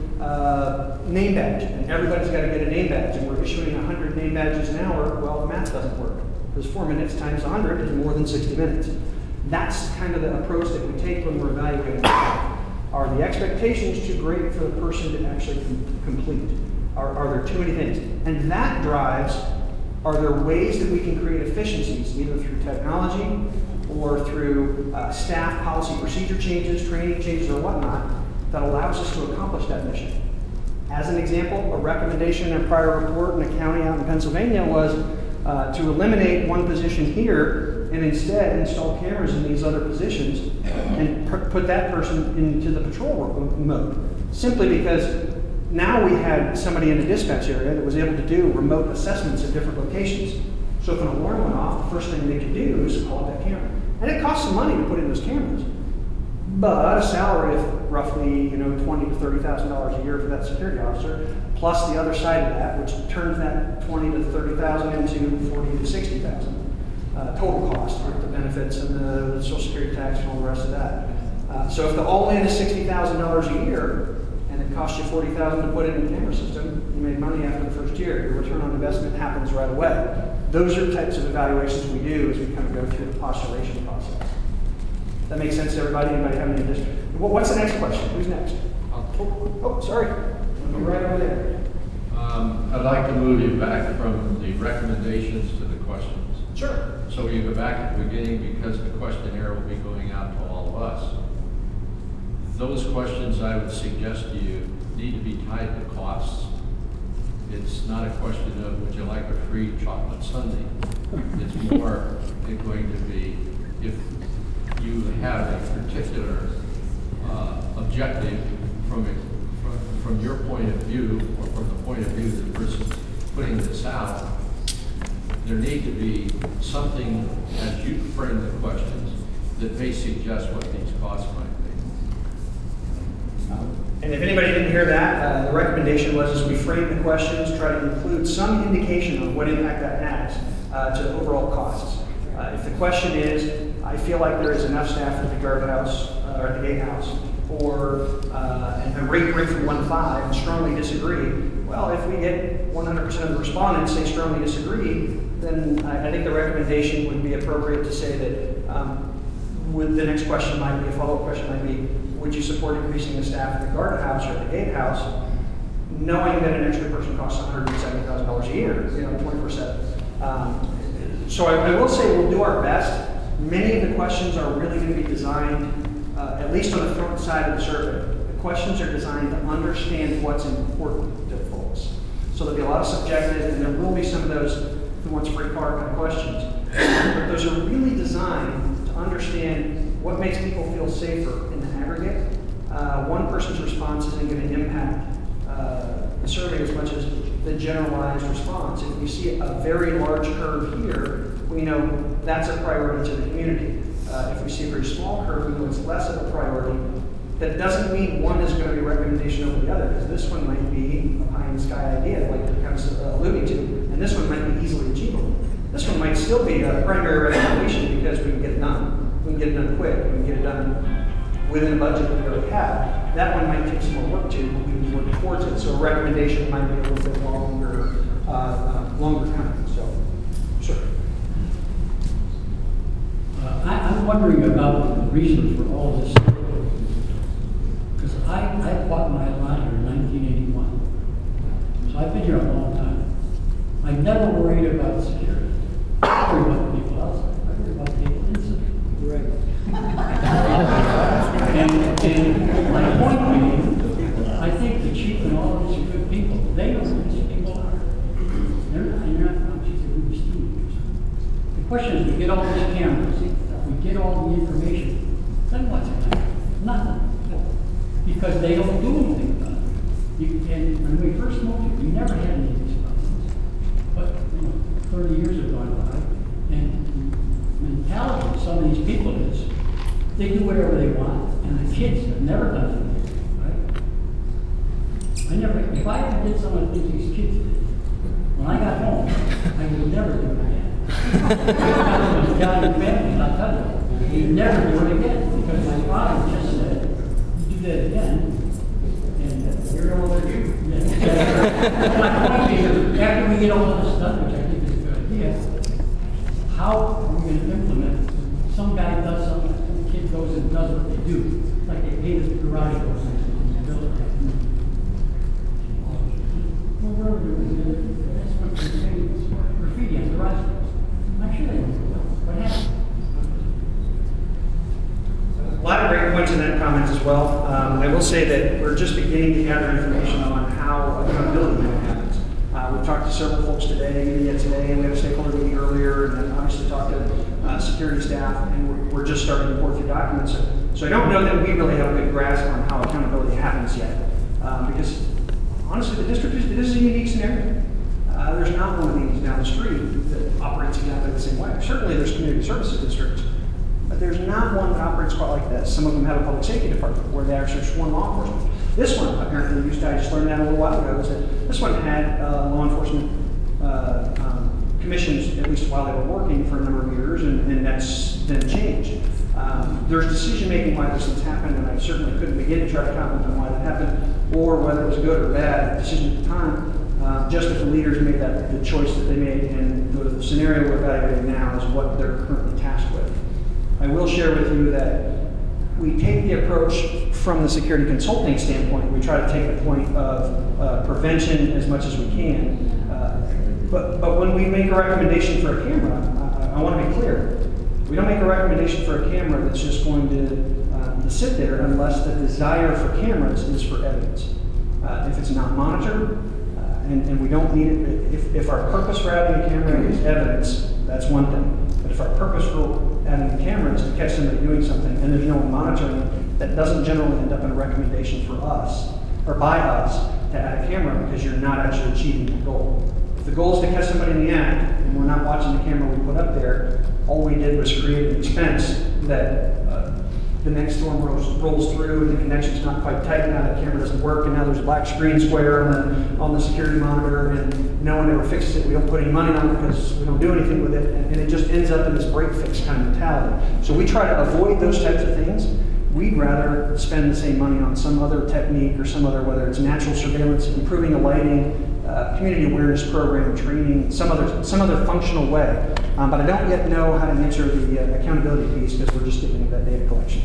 name badge, and everybody's got to get a name badge, and we're issuing 100 name badges an hour, well, the math doesn't work. Because 4 minutes times 100 is more than 60 minutes. That's kind of the approach that we take when we're evaluating. Are the expectations too great for the person to actually complete? Are there too many things? And that drives, are there ways that we can create efficiencies, either through technology or through staff policy procedure changes, training changes, or whatnot, that allows us to accomplish that mission? As an example, a recommendation in a prior report in a county out in Pennsylvania was to eliminate one position here and instead install cameras in these other positions and put that person into the patrol mode. Simply because now we had somebody in the dispatch area that was able to do remote assessments at different locations. So if an alarm went off, the first thing they could do is call up that camera. And it costs some money to put in those cameras. But a salary of roughly, $20,000 to $30,000 a year for that security officer, plus the other side of that, which turns that $20,000 to $30,000 into $40,000 to $60,000 total cost, right? The benefits and the Social Security tax and all the rest of that. So if the all-in is $60,000 a year, and it costs you $40,000 to put in a camera system, you made money after the first year. Your return on investment happens right away. Those are the types of evaluations we do as we kind of go through the postulation process. That makes sense to everybody? Anybody have any additional? What's the next question? Who's next? Oh, sorry. Right over there. I'd like to move you back from the recommendations to the questions. Sure. So you go back at the beginning because the questionnaire will be going out to all of us. Those questions I would suggest to you need to be tied to costs. It's not a question of would you like a free chocolate sundae. It's more going to be if you have a particular objective from your point of view or from the point of view of the person putting this out, there need to be something as you frame the questions that may suggest what these costs might be. And if anybody didn't hear that, the recommendation was as we frame the questions, try to include some indication of what impact that has to overall costs. If the question is, I feel like there is enough staff at the guardhouse or at the gatehouse, or and rate from 1 to 5 and strongly disagree, well, if we get 100% of the respondents say strongly disagree, then I think the recommendation would be appropriate to say that would the next question might be, a follow-up question might be, would you support increasing the staff at the guardhouse or at the gatehouse, knowing that an extra person costs $170,000 a year, 24/7. So I will say we'll do our best. Many of the questions are really going to be designed, at least on the front side of the survey. The questions are designed to understand what's important to folks. So there'll be a lot of subjective, and there will be some of those who wants free car kind of questions. But those are really designed to understand what makes people feel safer in the aggregate. One person's response isn't going to impact the survey as much as the generalized response. If we see a very large curve here, we know that's a priority to the community. If we see a very small curve, we know it's less of a priority. That doesn't mean one is going to be a recommendation over the other, because this one might be a pie in the sky idea, like you're kind of alluding to, and this one might be easily achievable. This one might still be a primary recommendation because we can get it done. We can get it done quick. We can get it done within a budget that we already have. That one might take some more work to, but we can work towards it. So a recommendation might be a little bit longer coming. So, sure. I'm wondering about the reason for all this. Because I bought my lot here in 1981. So I've been here a long time. I never worried about security. I worry about people outside. I worry about people inside. Right. and my point being, I think the chief and all of these are good people. They know who these people are. They're not she's a good student. The question is, we get all these cameras, we get all the information, then what's it matter? Nothing. Because they don't do anything about it. And when we first moved here, we never had any of these problems. But 30 years have gone by, and the mentality of some of these people is they do whatever they want, and the kids have never done anything, right? If I ever did some of the things these kids did, when I got home, I would never do it again. Italian families, I'll tell you, you'd never do it again, because my father just said, you do that again, and you're over you. My point is, after we get all this done, which I think is a good idea, how are we going to implement it? Some guy does something, the kid goes and does what they do, like they painted the garage doors and built it. Well, where are we doing? That's what they're saying, graffiti on the garage doors. I'm sure they don't do that. What happened? A lot of great points in that comments as well. I will say that we're just beginning to gather information on how accountability happens. We've talked to several folks today, and we had a stakeholder meeting earlier, and then obviously talked to security staff, and we're just starting to work through documents. So I don't know that we really have a good grasp on how accountability happens yet, because honestly, the district this is a unique scenario. There's not one of these down the street that operates exactly the same way. Certainly there's community services districts, but there's not one that operates quite like this. Some of them have a public safety department where they actually sworn law enforcement. This one, apparently, I just learned that a little while ago, is that this one had law enforcement commissions, at least while they were working, for a number of years, and that's then changed. There's decision-making why these things happened, and I certainly couldn't begin to try to comment on why that happened, or whether it was a good or bad decision at the time. Just if the leaders made the choice that they made, and the scenario we're evaluating now is what they're currently tasked with. I will share with you that we take the approach from the security consulting standpoint. We try to take the point of prevention as much as we can. But when we make a recommendation for a camera, I want to be clear. We don't make a recommendation for a camera that's just going to sit there unless the desire for cameras is for evidence. If it's not monitored, and we don't need it, if our purpose for adding a camera is evidence, that's one thing. But if our purpose for adding the camera is to catch somebody doing something, and there's no one monitoring it, that doesn't generally end up in a recommendation for us, or by us, to add a camera, because you're not actually achieving the goal. If the goal is to catch somebody in the act, and we're not watching the camera we put up there, all we did was create an expense that the next storm rolls through and the connection's not quite tight, now that camera doesn't work, and now there's a black screen square on the security monitor, and no one ever fixes it. We don't put any money on it because we don't do anything with it, and it just ends up in this break fix kind of mentality. So we try to avoid those types of things. We'd rather spend the same money on some other technique or some other, whether it's natural surveillance, improving the lighting, community awareness program, training, some other functional way. But I don't yet know how to answer the accountability piece because we're just getting into that data collection.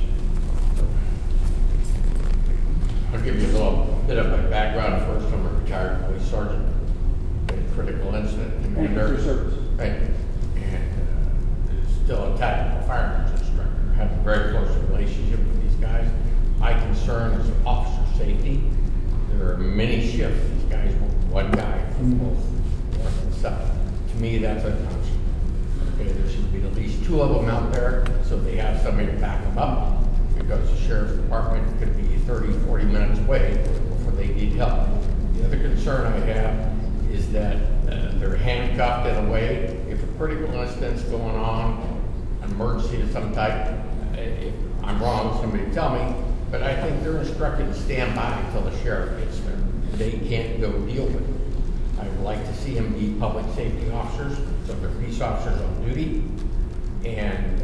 I'll give you a little bit of my background first. I'm a retired police sergeant, been a critical incident commander. Right. And still a tactical firearms instructor. I have a very close relationship with these guys. My concern is officer safety. There are many shifts. These guys work one guy from both north and south. To me, that's unconscionable. Okay, there should be at least 2 of them out there so they have somebody to back them up, because the sheriff's department could be 30, 40 minutes away before they need help. The other concern I have is that they're handcuffed in a way. If a critical incident's going on, an emergency of some type, if I'm wrong, somebody tell me, but I think they're instructed to stand by until the sheriff gets there. They can't go deal with it. I would like to see them be public safety officers, so they're peace officers on duty. And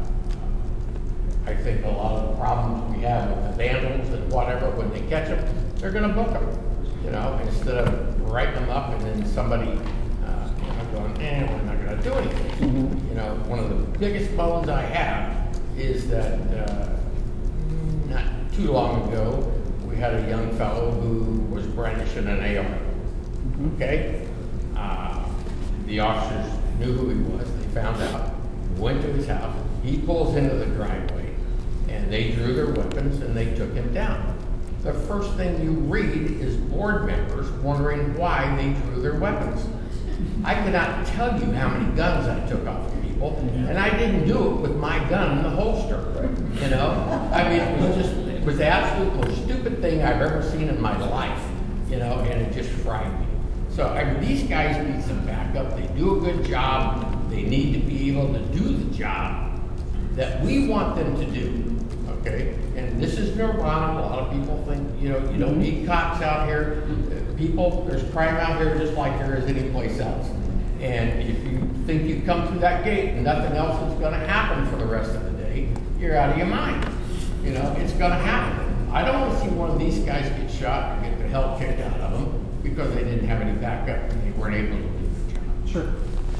I think a lot of the problems we have with the vandals and whatever, when they catch them, they're going to book them. You know, instead of writing them up and then somebody going, we're not going to do anything. You know, one of the biggest bones I have is that not too long ago, we had a young fellow who was brandishing an AR. Okay? The officers knew who he was. They found out, went to his house. He pulls into the driveway, and they drew their weapons and they took him down. The first thing you read is board members wondering why they drew their weapons. I cannot tell you how many guns I took off of people, and I didn't do it with my gun in the holster. You know, I mean, it was the absolute most stupid thing I've ever seen in my life. You know, and it just fried me. So I mean, these guys need some backup. They do a good job. They need to be able to do the job that we want them to do. Okay, and this is nirvana. A lot of people think, you know, you don't need cops out here. People, there's crime out here just like there is any place else. And if you think you come through that gate and nothing else is going to happen for the rest of the day, you're out of your mind. You know, it's going to happen. I don't want to see one of these guys get shot and get the hell kicked out of them because they didn't have any backup and they weren't able to do the job. Sure.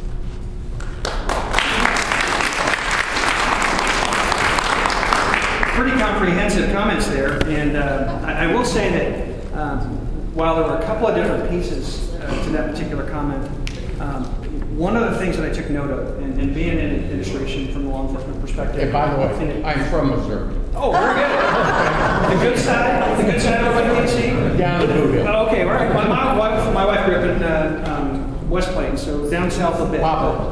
Pretty comprehensive comments there, and I will say that while there were a couple of different pieces to that particular comment, one of the things that I took note of, and being in administration from a law enforcement perspective. Hey, by the way, I'm from Missouri. Oh, very good. The good side of the DC? Down in Boonville. Oh, okay, all right. My wife grew up in West Plains, so down south a bit.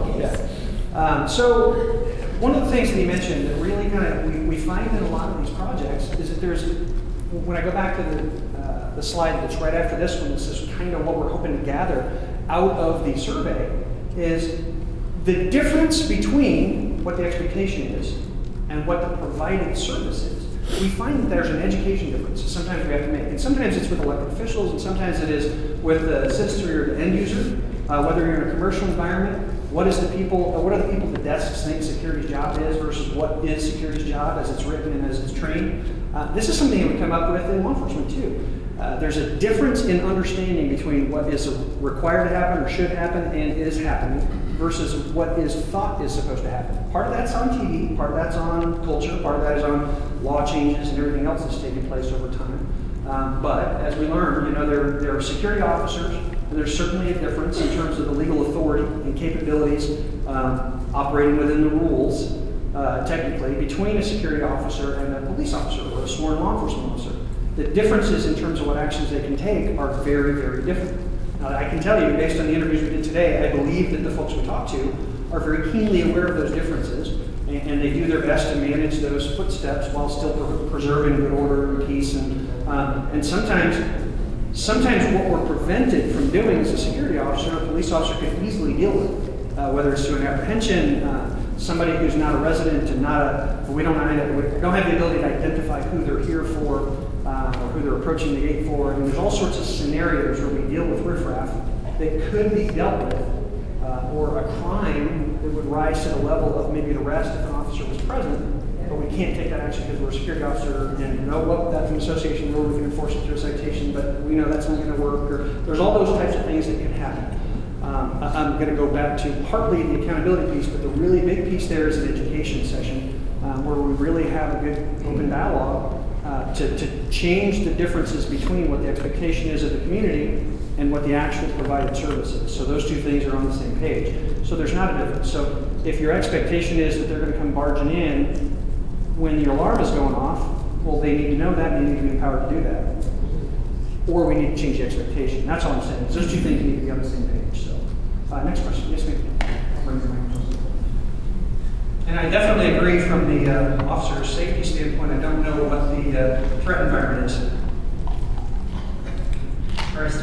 Yeah. So one of the things that he mentioned that really kind of we find in a lot of these projects is that there's, when I go back to the slide that's right after this one, this is kind of what we're hoping to gather out of the survey, is the difference between what the expectation is and what the provided service is. We find that there's an education difference that sometimes we have to make. And sometimes it's with elected officials, and sometimes it is with the citizen or the end user. Whether you're in a commercial environment, what are the people at the desks think security's job is versus what is security's job as it's written and as it's trained. This is something that we come up with in law enforcement too. There's a difference in understanding between what is required to happen or should happen and is happening versus what is thought is supposed to happen. Part of that's on TV, part of that's on culture, part of that is on law changes and everything else that's taken place over time. But as we learn, you know, there are security officers, and there's certainly a difference in terms of the legal authority and capabilities operating within the rules, technically, between a security officer and a police officer or a sworn law enforcement officer. The differences in terms of what actions they can take are very, very different. Now, I can tell you, based on the interviews we did today, I believe that the folks we talked to are very keenly aware of those differences, and they do their best to manage those footsteps while still preserving good order and peace. And sometimes what we're prevented from doing as a security officer or a police officer can easily deal with, whether it's through an apprehension, somebody who's not a resident and we don't have the ability to identify who they're here for or who they're approaching the gate for. And there's all sorts of scenarios where we deal with riffraff that could be dealt with, or a crime that would rise to the level of maybe an arrest if an officer was present. But we can't take that action because we're a security officer and that's an association rule, we can enforce it through a citation, but we know that's not going to work. Or there's all those types of things that can happen. I'm going to go back to partly the accountability piece, but the really big piece there is an education session where we really have a good open dialogue to change the differences between what the expectation is of the community and what the actual provided service is. So those two things are on the same page. So there's not a difference. So if your expectation is that they're going to come barging in when your alarm is going off, well, they need to know that and they need to be empowered to do that. Or we need to change the expectation. That's all I'm saying. Those two things need to be on the same page. So, next question. Yes, ma'am. And I definitely agree from the officer's safety standpoint. I don't know what the threat environment is. First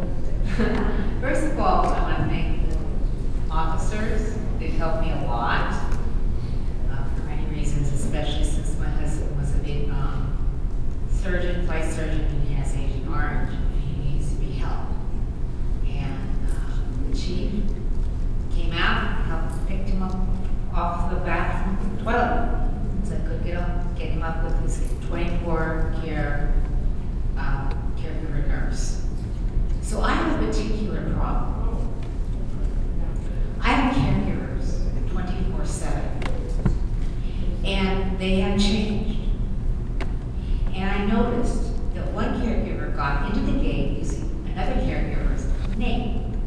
of all, I want to thank the officers. They've helped me a lot for many reasons, especially since my husband was a Vietnam surgeon, vice surgeon, and he has Agent Orange, and he needs to be helped. And the chief came out and picked him up off the bathroom toilet, so I could get him up with his 24-care caregiver nurse. So I have a particular problem. I have caregivers 24/7, and they have changed. And I noticed that one caregiver got into the gate using another caregiver's name.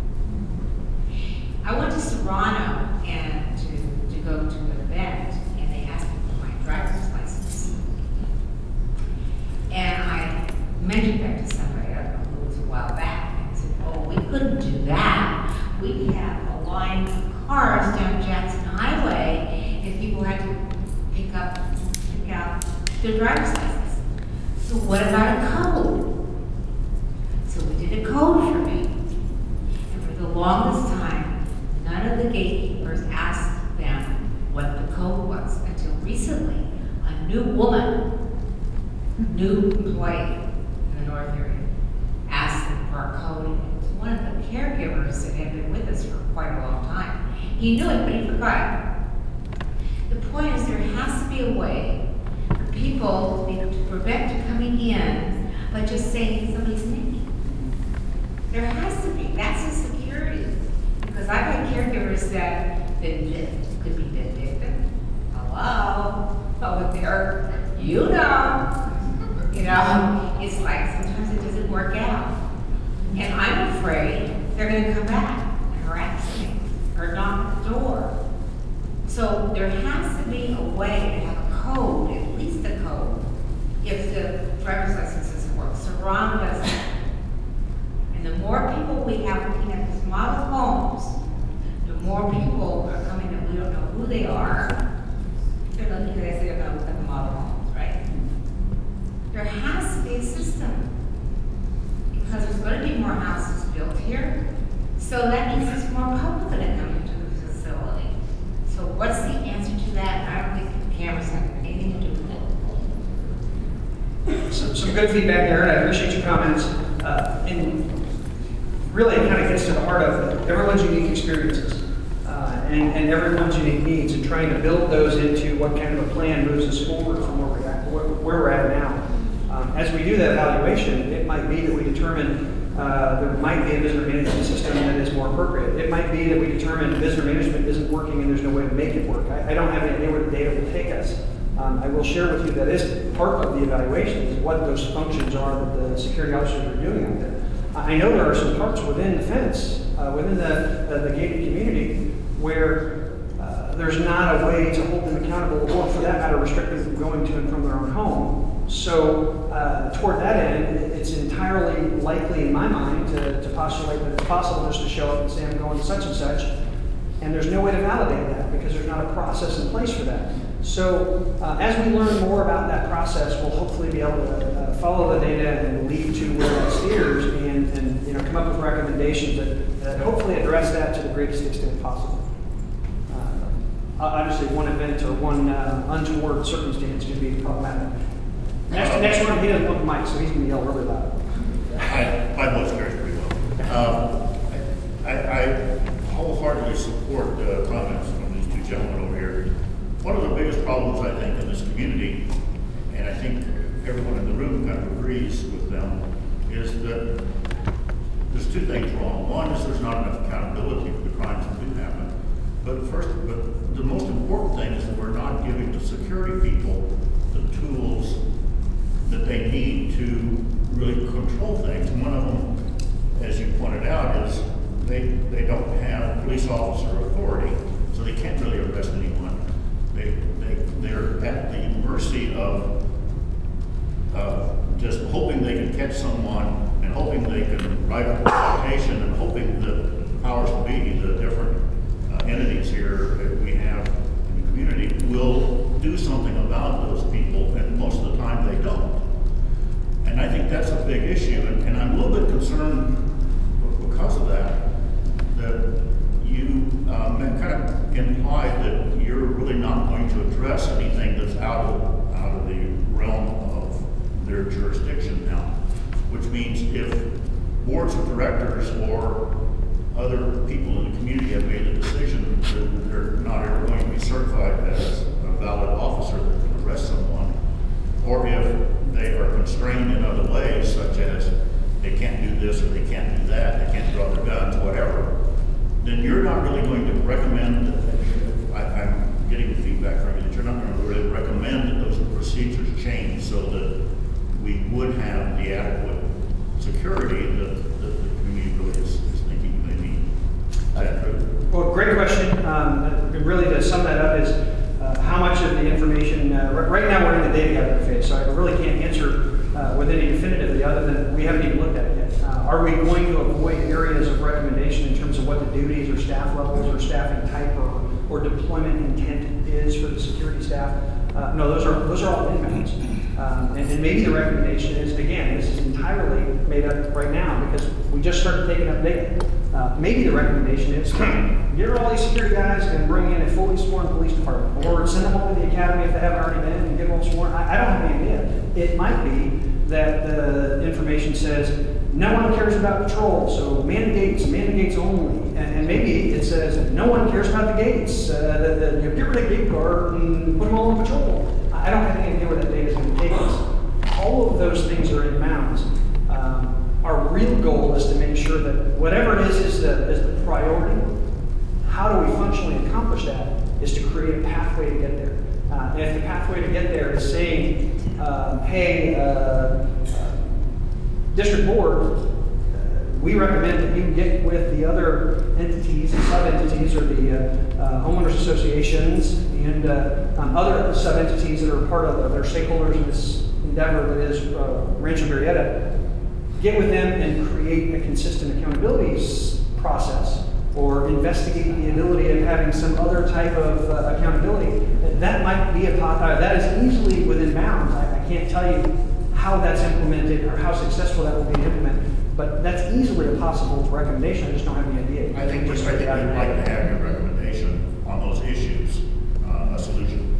I went to Serrano and to go to an event, and they asked me for my driver's license. And I mentioned that to somebody, I don't know who it was, a while back, and I said, oh, we couldn't do that. We have a line of cars down Jackson Highway, and people had to pick out their driver's license. So what about a code? So we did a code for me. And for the longest time, none of the gatekeepers asked them what the code was until recently. A new woman, new employee in the North area, asked them for a code. It was one of the caregivers that had been with us for quite a long time. He knew it, but he forgot. The point is there has to be a way for people to prevent coming in by just saying somebody's name. There has to be. That's a security. Because I've had caregivers that could be vindictive. Hello? Over there, you know. It's like sometimes it doesn't work out. And I'm afraid they're going to come back and harass me or knock at the door. So there has to be a way to have a code, at least a code, if the driver's license doesn't work. Serrano doesn't. And the more people we have looking at these model homes, the more people are coming that we don't know who they are. They're looking at the model homes, right? There has to be a system because there's going to be more houses built here. So that means there's more public that are coming to the facility. So what's the answer to that? I don't think the cameras have anything to do with it. Some good feedback there, and I appreciate your comments. And really, it kind of gets to the heart of everyone's unique experiences and everyone's unique needs, and trying to build those into what kind of a plan moves us forward from where we're at now. As we do that evaluation, it might be that we determine there might be a visitor management system that is more appropriate. It might be that we determine visitor management isn't working and there's no way to make it work. I don't have any idea where the data will take us. I will share with you that is part of the evaluation, is what those functions are that the security officers are doing out there. I know there are some parts within the fence, within the gated community, where there's not a way to hold them accountable, or for that matter, restrict them from going to and from their own home. So toward that end, it's entirely likely in my mind to postulate that it's possible just to show up and say I'm going such and such, and there's no way to validate that because there's not a process in place for that. So as we learn more about that process, we'll hopefully be able to follow the data and lead to where that steers, and come up with recommendations that hopefully address that to the greatest extent possible. obviously one event or one untoward circumstance can be problematic. Next one, he doesn't look Mike, so he's going to yell really loud. My voice carries pretty well. I wholeheartedly support the comments from these two gentlemen over here. One of the biggest problems, I think, in this community, and I think everyone in the room kind of agrees with them, is that there's two things wrong. One is there's not enough accountability for the crimes that do happen. But the most important thing is that we're not giving the security people the tools that they need to really control things. And one of them, as you pointed out, is they don't have police officer authority, so they can't really arrest anyone. They're at the mercy of just hoping they can catch someone and hoping they can write up a citation and hoping that the powers to be, the different entities here that we have in the community, will do something about those people, and most of the time they don't. And I think that's a big issue, and I'm a little bit concerned because of that you kind of implied that you're really not going to address anything that's out of the realm of their jurisdiction now, which means if boards of directors or other people in the community have made a decision that they're not ever going to be certified as a valid officer that can arrest someone, or if they are constrained in other ways, such as they can't do this or they can't do that, they can't draw their guns, whatever, then you're not really going to recommend, I'm getting the feedback from you, that you're not going to really recommend that those procedures change so that we would have the adequate security that the community really is thinking they need. Is that true? Well, great question. Really, to sum that up is how much of the information, right now we're in the data gathering phase, so I really can't answer with any definitively other than we haven't even looked at it yet. Are we going to avoid areas of recommendation in terms of what the duties or staff levels or staffing type or deployment intent is for the security staff? No, those are all inbounds. And maybe the recommendation is, again, this is entirely made up right now because we just started taking up data. Maybe the recommendation is get all these security guys and bring in a fully sworn police department, or send them all to the academy if they haven't already been and get them all sworn. I don't have any idea. It might be that the information says no one cares about patrol, so man the gates only. And maybe it says no one cares about the gates. You get rid of the gate guard and put them all on patrol. I don't have any idea where that data is going to take us. All of those things are in bounds. Our real goal is to make sure that whatever it is the priority. How do we functionally accomplish that? Is to create a pathway to get there. And if the pathway to get there is saying, hey, district board, we recommend that you get with the other entities and sub-entities or the homeowners associations and other sub-entities that are part of their stakeholders in this endeavor that is Rancho Murrieta. Get with them and create a consistent accountability process, or investigate the ability of having some other type of accountability. That might be that is easily within bounds. I can't tell you how that's implemented or how successful that will be implemented, but that's easily a possible recommendation. I just don't have any idea. I think you'd like to have your recommendation on those issues, a solution.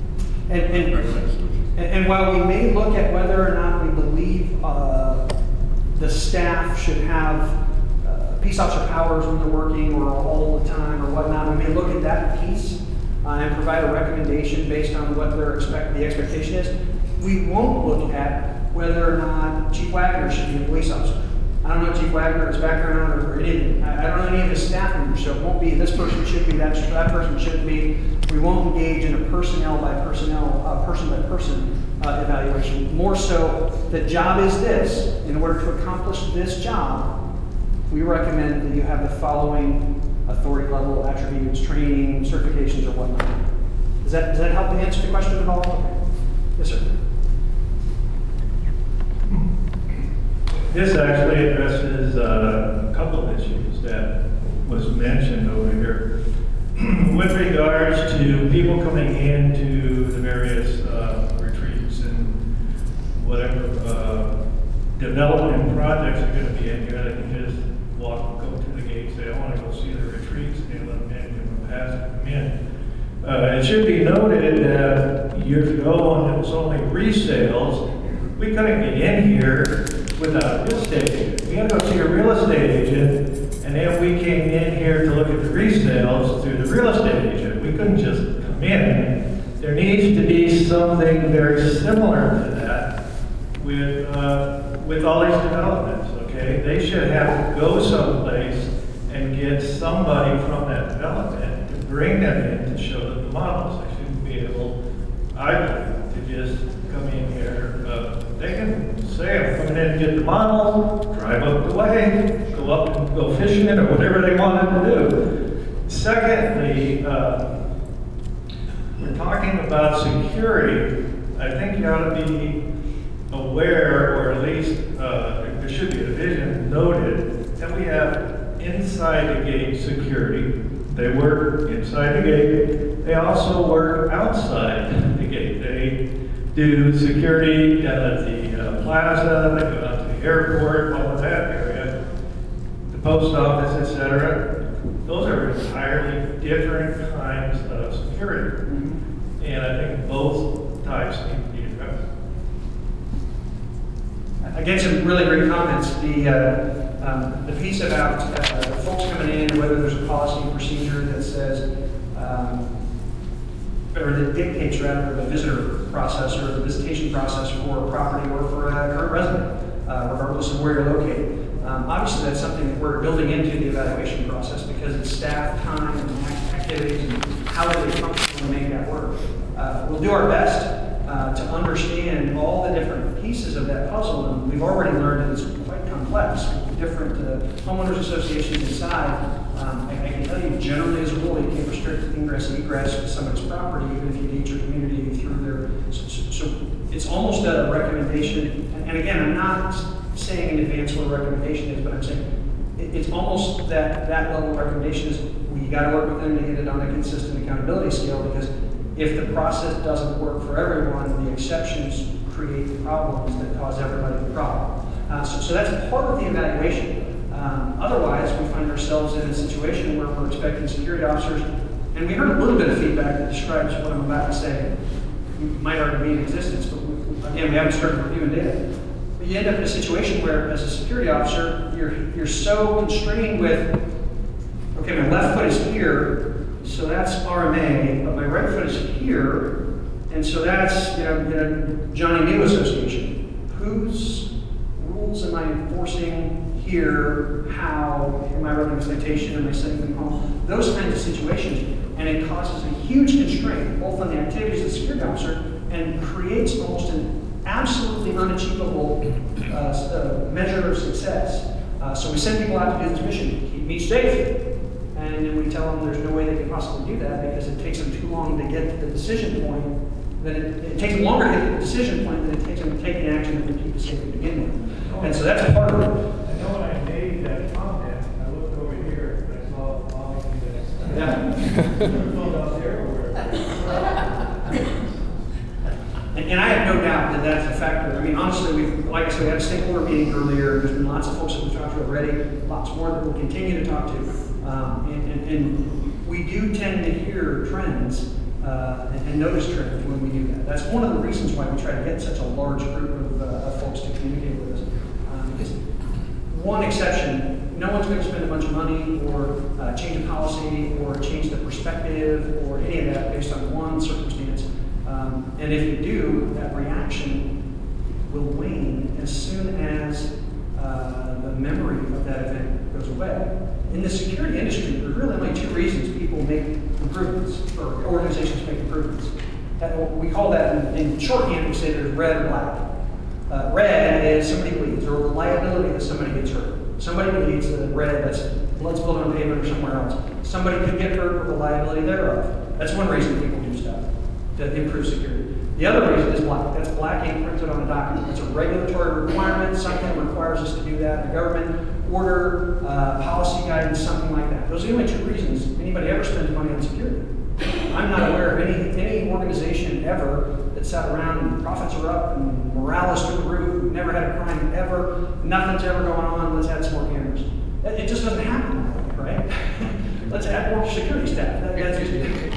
And while we may look at whether or not we believe the staff should have peace officer powers when they're working or all the time or whatnot, we may look at that piece and provide a recommendation based on what the expectation is. We won't look at whether or not Chief Wagner should be a police officer. I don't know Chief Wagner's background or anything. I don't know any of his staff members, so it won't be this person should be, that person shouldn't be. We won't engage in a personnel by personnel, person by person evaluation. More so, the job is this. In order to accomplish this job, we recommend that you have the following authority level attributes, training, certifications, or whatnot. Does that help to answer the question at all? Okay. Yes, sir. This actually addresses a couple of issues that was mentioned over here. With regards to people coming into the various retreats and whatever development projects are going to be in here, they can just go to the gate, say, I want to go see the retreats, and let them in, give them a pass to come in. It should be noted that years ago, when it was only resales, we couldn't get in here without a real estate agent. We had to go see a real estate agent, and then we came in here to look at the resales through the real estate agent. We couldn't just come in. There needs to be something very similar to that with all these developments, okay? They should have to go someplace and get somebody from that development to bring them in to show them the models. They shouldn't be able, I believe, to just come in here. They can say, I'm coming in and get the model, drive up the way, go up and go fishing or whatever they wanted to do. Secondly, we're talking about security. I think you ought to be aware, or at least there should be a division noted, that we have inside the gate security. They work inside the gate. They also work outside the gate. They do security down at the plaza, they go out to the airport, all of that area, the post office, etc. Those are entirely different kinds of security. And I think both types need to be addressed. Again, some really great comments. The piece about folks coming in, whether there's a policy procedure that says, or that dictates rather the visitor process or the visitation process for a property or for a current resident, regardless of where you're located. Obviously, that's something that we're building into the evaluation process because it's staff time and activities and how do they function to make that work. We'll do our best to understand all the different pieces of that puzzle, and we've already learned that it's quite complex. Different homeowners associations inside. I can tell you, generally as a rule, you can't restrict ingress and egress to somebody's property, even if you engage your community through their. So it's almost a recommendation. And again, I'm not saying in advance what a recommendation is, but I'm saying it's almost that level of recommendation is we got to work with them to get it on a consistent accountability scale, because if the process doesn't work for everyone, the exceptions create the problems that cause everybody the problem. So that's part of the evaluation. Otherwise, we find ourselves in a situation where we're expecting security officers, and we heard a little bit of feedback that describes what I'm about to say. Might already be in existence, but again, we haven't started reviewing data. But you end up in a situation where, as a security officer, you're so constrained with, okay, my left foot is here, so that's RMA, but my right foot is here, and so that's Johnny New Association. Whose rules am I enforcing here? How am I running a citation? Am I sending them home? Those kinds of situations, and it causes a huge constraint both on the activities of the security officer and creates almost an absolutely unachievable measure of success. So we send people out to do this mission, keep me safe. And then we tell them there's no way they can possibly do that because it takes them too long to get to the decision point. Then it takes them longer to get to the decision point than it takes them to take the action that keep us safe to begin with. And so that's a part of it. I know when I made that comment, I looked over here and I saw all of you guys. Yeah. Out there or and I have no doubt that that's a factor. I mean, honestly, like I said, we had a stakeholder meeting earlier. There's been lots of folks that we've talked to already, lots more that we'll continue to talk to. And we do tend to hear trends and notice trends when we do that. That's one of the reasons why we try to get such a large group of folks to communicate with us. Because one exception, no one's going to spend a bunch of money or change a policy or change the perspective or any of that based on one circumstance. And if you do, that reaction will wane as soon as the memory of that event goes away. In the security industry, there's really only two reasons people make improvements, or organizations make improvements. We call that, in shorthand, we say there's red or black. Red is somebody bleeds, or liability that somebody gets hurt. Somebody bleeds, the red, that's blood spilled on pavement or somewhere else. Somebody could get hurt with the liability thereof. That's one reason people do stuff, to improve security. The other reason is black. That's black ink printed on a document. It's a regulatory requirement. Something requires us to do that. A government order, policy guidance, something like that. Those are the only two reasons anybody ever spends money on security. I'm not aware of any organization ever that sat around and profits are up and morale is through the roof. We've never had a crime ever. Nothing's ever going on. Let's add some more cameras. It just doesn't happen that way, right? Let's add more security staff. That's easy.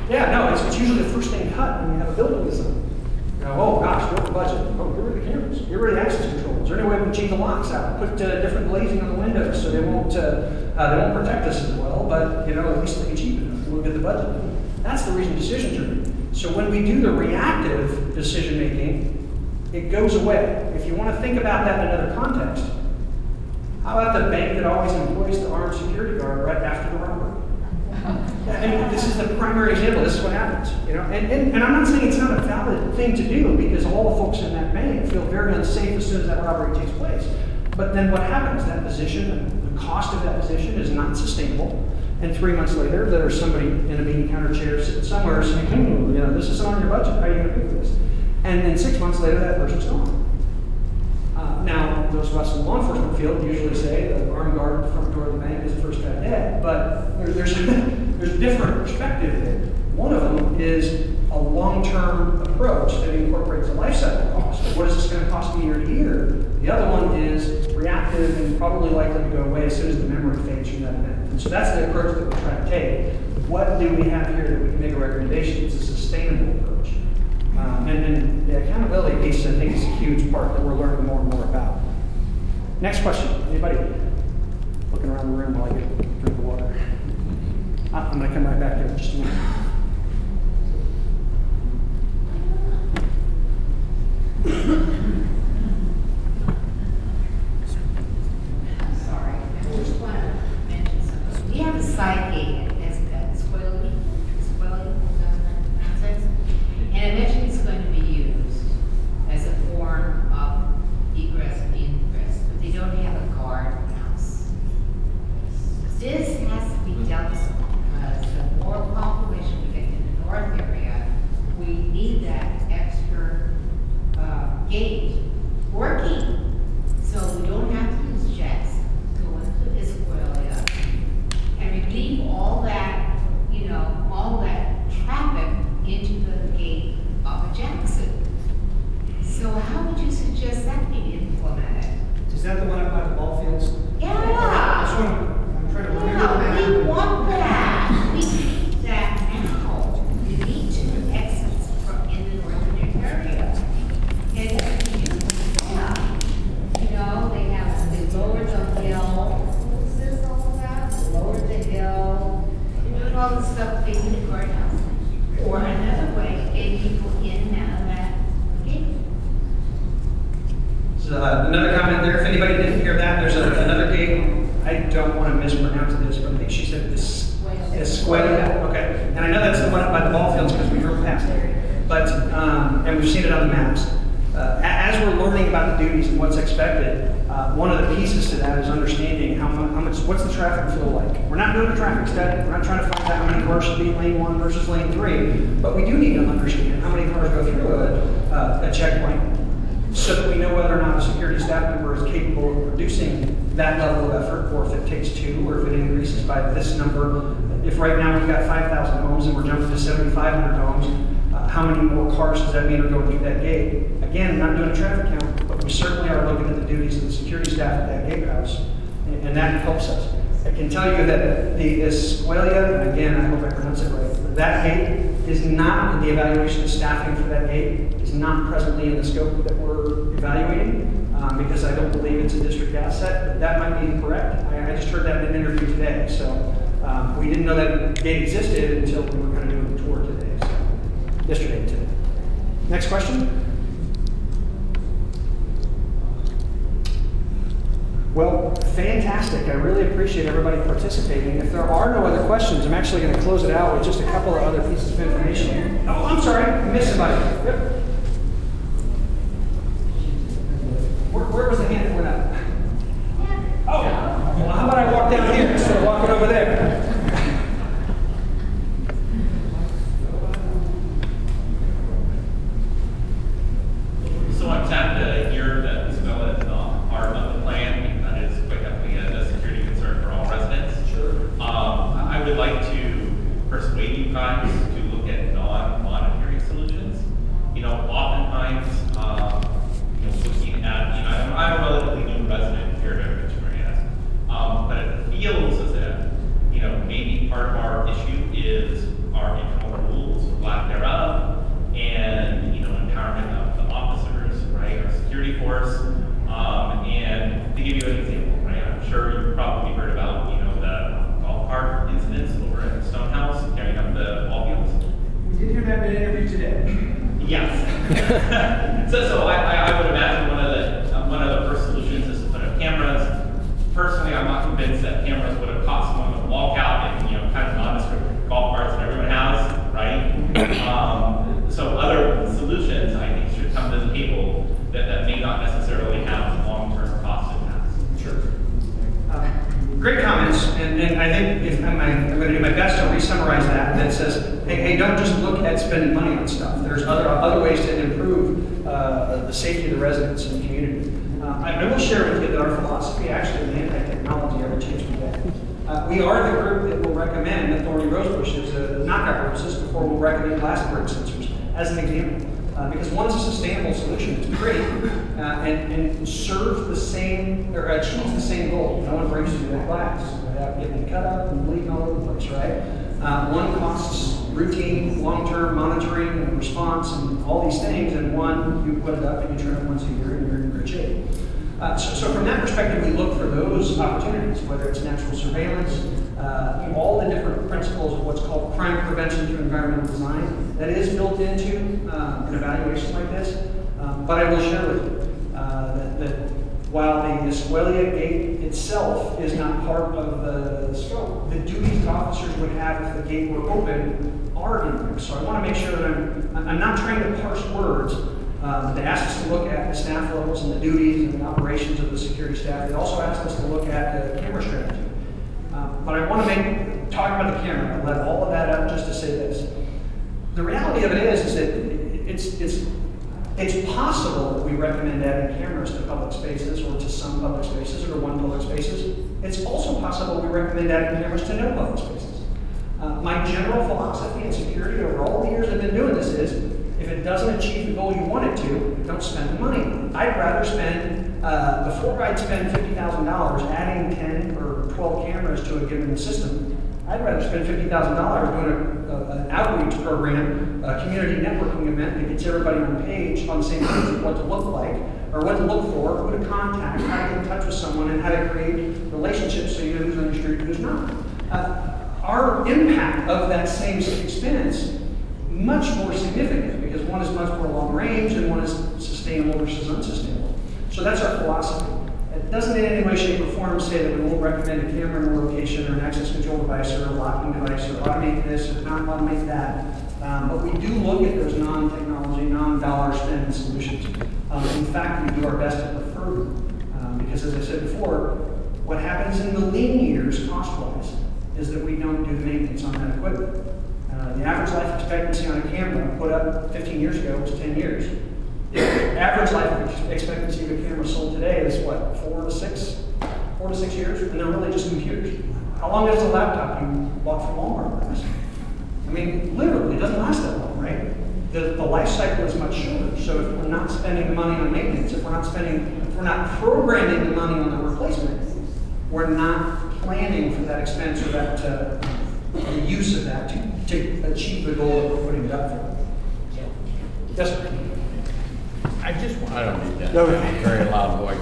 Yeah, no, it's usually the first thing cut when you have a building design. You know, oh gosh, what the budget? Oh, get rid of the cameras, get rid of the access control. Is there any way we can change the locks out? Put different glazing on the windows so they won't protect us as well, but you know, at least they'll be cheap enough. We'll get the budget done. That's the reason decisions are made. So when we do the reactive decision making, it goes away. If you want to think about that in another context, how about the bank that always employs the armed security guard right after the robbery? And this is the primary example. This is what happens, you know. And I'm not saying it's not a valid thing to do because all the folks in that bank feel very unsafe as soon as that robbery takes place. But then what happens? That position, the cost of that position is not sustainable. And 3 months later, there's somebody in a bean counter chair sitting somewhere saying, you know, this isn't on your budget. How are you going to pay for this? And then 6 months later, that person's gone. Now, those of us in the law enforcement field usually say the armed guard at the front door of the bank is the first guy dead. But there's a different perspective there. One of them is a long-term approach that incorporates a life cycle cost. What is this going to cost me year to year? The other one is reactive and probably likely to go away as soon as the memory fades from that event. And so that's the approach that we're trying to take. What do we have here that we can make a recommendation? It's a sustainable approach. And the accountability piece, I think, is a huge part that we're learning more and more about. Next question. Anybody? Looking around the room while I get a drink of water. I'm going to come right back there in just a minute. Sorry, I just want to mention something. We have a side gate at Squilly, and I mentioned it's going to be used as a form of egress and ingress, but they don't have a guard house. This has to be dealt with because the more population we get in the north area, we need that extra gate working, so we don't have to use jets go into Isquelia and relieve all that, you know, all that traffic into the gate of a Jackson. So how would you suggest that be implemented? Is that the one up by the ball fields? Yeah. I'm trying to remember. Yeah, we want that. We need that now. We need to exits from in the northern area. And yeah, you know, they lowered the hill. What's this all about? They lowered the hill. They're doing all the stuff facing the courthouse. Or another way, getting people in and out of that gate. So, another comment there. If anybody didn't hear that, there's another gate. I don't want to mispronounce this, but I think she said Escuela. Okay. And I know that's the one up by the ball fields because we drove past it. But, and we've seen it on the maps. As we're learning about the duties and what's expected, one of the pieces to that is understanding how much, what's the traffic flow like. We're not doing a traffic study. We're not trying to find out how many cars should be in lane 1 versus lane 3. But we do need to understand how many cars go through a checkpoint so that we know whether or not a security staff member is capable of producing that level of effort, or if it takes 2, or if it increases by this number. If right now we've got 5,000 homes and we're jumping to 7,500 homes, how many more cars does that mean are going through that gate? Again, not doing a traffic count, but we certainly are looking at the duties of the security staff at that gatehouse, and that helps us. I can tell you that the Escuela, and again, I hope I pronounce it right, that gate is not, the evaluation of staffing for that gate is not presently in the scope that we're evaluating, because I don't believe it's a district asset, but that might be incorrect. I just heard that in an interview today, so we didn't know that gate existed until we were kind of doing the tour today, so yesterday today. Next question? Well, fantastic. I really appreciate everybody participating. If there are no other questions, I'm actually going to close it out with just a couple of other pieces of information. Oh, I'm sorry. I missed somebody. Yep. Where was the hand that went up? Oh, well, how about I walk down here instead of walking over there? So I'm sad to hear that Isabella is not part of the plan. That is quite definitely a security concern for all residents. Sure. I would like to persuade you guys to look at non-monetary solutions. So I would imagine one of the first solutions is to put up cameras. Personally, I'm not convinced that cameras would have caught someone with a walkout and, kind of nondescript golf carts that everyone has, right? So other solutions, I think, should come to the table that may not necessarily have long-term cost impacts. Sure. Great comments, and I think I'm going to do my best to re-summarize that says, hey, don't just look at spending money on stuff. There's other ways to improve the safety of the residents and the community. I will share with you that our philosophy actually in anti-technology ever changed with that. We are the group that will recommend that thorny rose bushes, knockout roses, before we'll recommend glass bird sensors, as an example. Because one is a sustainable solution, it's pretty, and serves the same, or achieves the same goal. No one brings you that glass without getting cut up and bleeding all over the place, right? One costs routine, long-term monitoring and response and all these things, and one, you put it up and you trim it once a year and you're in good shape. So from that perspective, we look for those opportunities, whether it's natural surveillance, all the different principles of what's called crime prevention through environmental design that is built into an evaluation like this. But I will share with you that while the Escuelia gate itself is not part of the scope, the duties that officers would have if the gate were open are in there. So I want to make sure that I'm not trying to parse words. They asked us to look at the staff levels and the duties and the operations of the security staff. They also asked us to look at the camera strategy. But I want to talk about the camera. I let all of that up just to say this. The reality of it is that it's possible that we recommend adding cameras to public spaces or to some public spaces or to one public spaces. It's also possible we recommend adding cameras to no public spaces. My general philosophy in security over all the years I've been doing this is, if it doesn't achieve the goal you want it to, don't spend the money. I'd rather spend, before I'd spend $50,000 adding 10 or 12 cameras to a given system, I'd rather spend $50,000 doing an outreach program, a community networking event that gets everybody on the same page of what to look like, or what to look for, who to contact, how to get in touch with someone, and how to create relationships so you know who's on your street and who's not. Our impact of that same expense much more significant because one is much more long range and one is sustainable versus unsustainable. So that's our philosophy. It doesn't in any way, shape, or form say that we won't recommend a camera in a location or an access control device or a locking device or automate this or not automate that. But we do look at those non-technology, non-dollar spending solutions. In fact, we do our best to prefer them. Because as I said before, what happens in the lean years, cost-wise, is that we don't do the maintenance on that equipment. The average life expectancy on a camera put up 15 years ago was 10 years. The average life expectancy of a camera sold today is what, 4 to 6 years? And they're really just computers. How long does a laptop you bought from Walmart last? I mean, literally, it doesn't last that long, right? The life cycle is much shorter. So if we're not spending the money on maintenance, if we're not programming the money on the replacement, we're not planning for that expense or that the use of that to achieve the goal that we're putting it up for. Yes, sir. I don't need that very loud voice.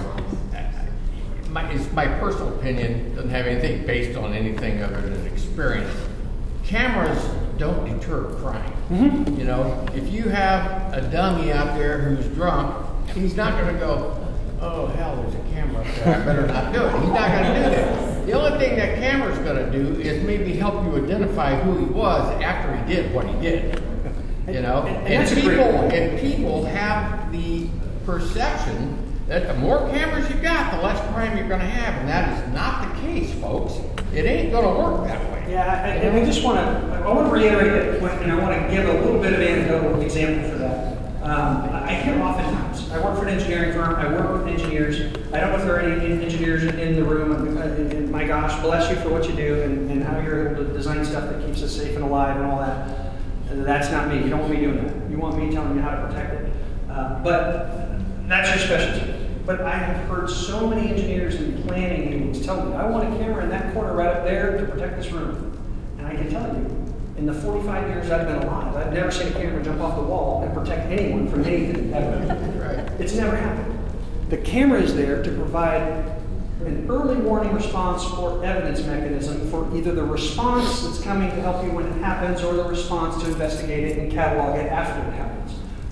It's my personal opinion, doesn't have anything based on anything other than experience. Cameras don't deter crime. Mm-hmm. You know, if you have a dummy out there who's drunk, he's not going to go, oh, hell, there's a camera up there, I better not do it. He's not going to do that. The only thing that camera's going to do is maybe help you identify who he was after he did what he did. You know, and people have the perception that the more cameras you got, the less crime you're going to have, and that is not the case, folks. It ain't going to work that way. Yeah, and I just want to reiterate it, and I want to give a little bit of anecdotal example for that. I hear oftentimes, I work for an engineering firm, I work with engineers. I don't know if there are any engineers in the room, and my gosh, bless you for what you do and how you're able to design stuff that keeps us safe and alive and all that. That's not me. You don't want me doing that. You want me telling you how to protect it. But that's your specialty. But I have heard so many engineers in planning meetings tell me, I want a camera in that corner right up there to protect this room. And I can tell you, in the 45 years I've been alive, I've never seen a camera jump off the wall and protect anyone from anything ever. Right. It's never happened. The camera is there to provide an early warning response or evidence mechanism for either the response that's coming to help you when it happens or the response to investigate it and catalog it after it happens.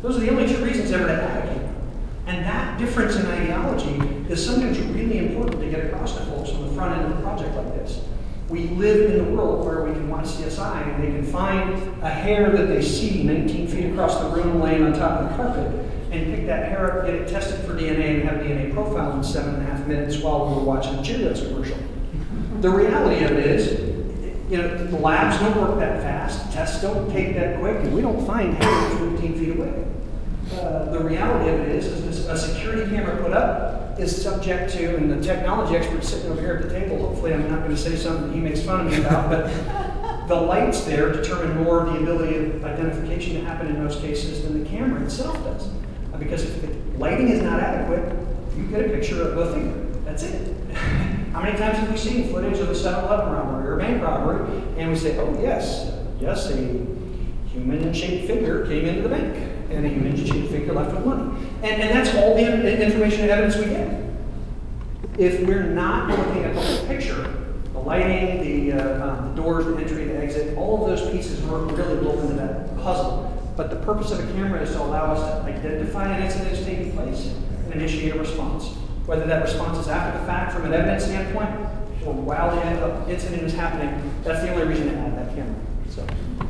Those are the only 2 reasons ever to add a camera. And that difference in ideology is sometimes really important to get across to folks on the front end of a project like this. We live in a world where we can watch CSI and they can find a hair that they see 19 feet across the room laying on top of the carpet and pick that hair up, get it tested for DNA, and have a DNA profile in 7.5 minutes while we were watching a Cheerios commercial. The reality of it is, the labs don't work that fast, tests don't take that quick, and we don't find hair 15 feet away. The reality of it is a security camera put up is subject to, and the technology expert sitting over here at the table, hopefully I'm not going to say something that he makes fun of me about, but the lights there determine more of the ability of identification to happen in most cases than the camera itself does. Because if the lighting is not adequate, you get a picture of a figure. That's it. How many times have we seen footage of a 7-Eleven robbery or a bank robbery, and we say, oh yes, a human-shaped figure came into the bank, and a human-shaped figure left with money. And that's all the information and evidence we get. If we're not looking at the whole picture, the lighting, the doors, the entry, the exit, all of those pieces really built into that puzzle. But the purpose of a camera is to allow us to identify an incident that's taking place and initiate a response. Whether that response is after the fact from an evidence standpoint or while the incident is happening, that's the only reason to add that camera. So.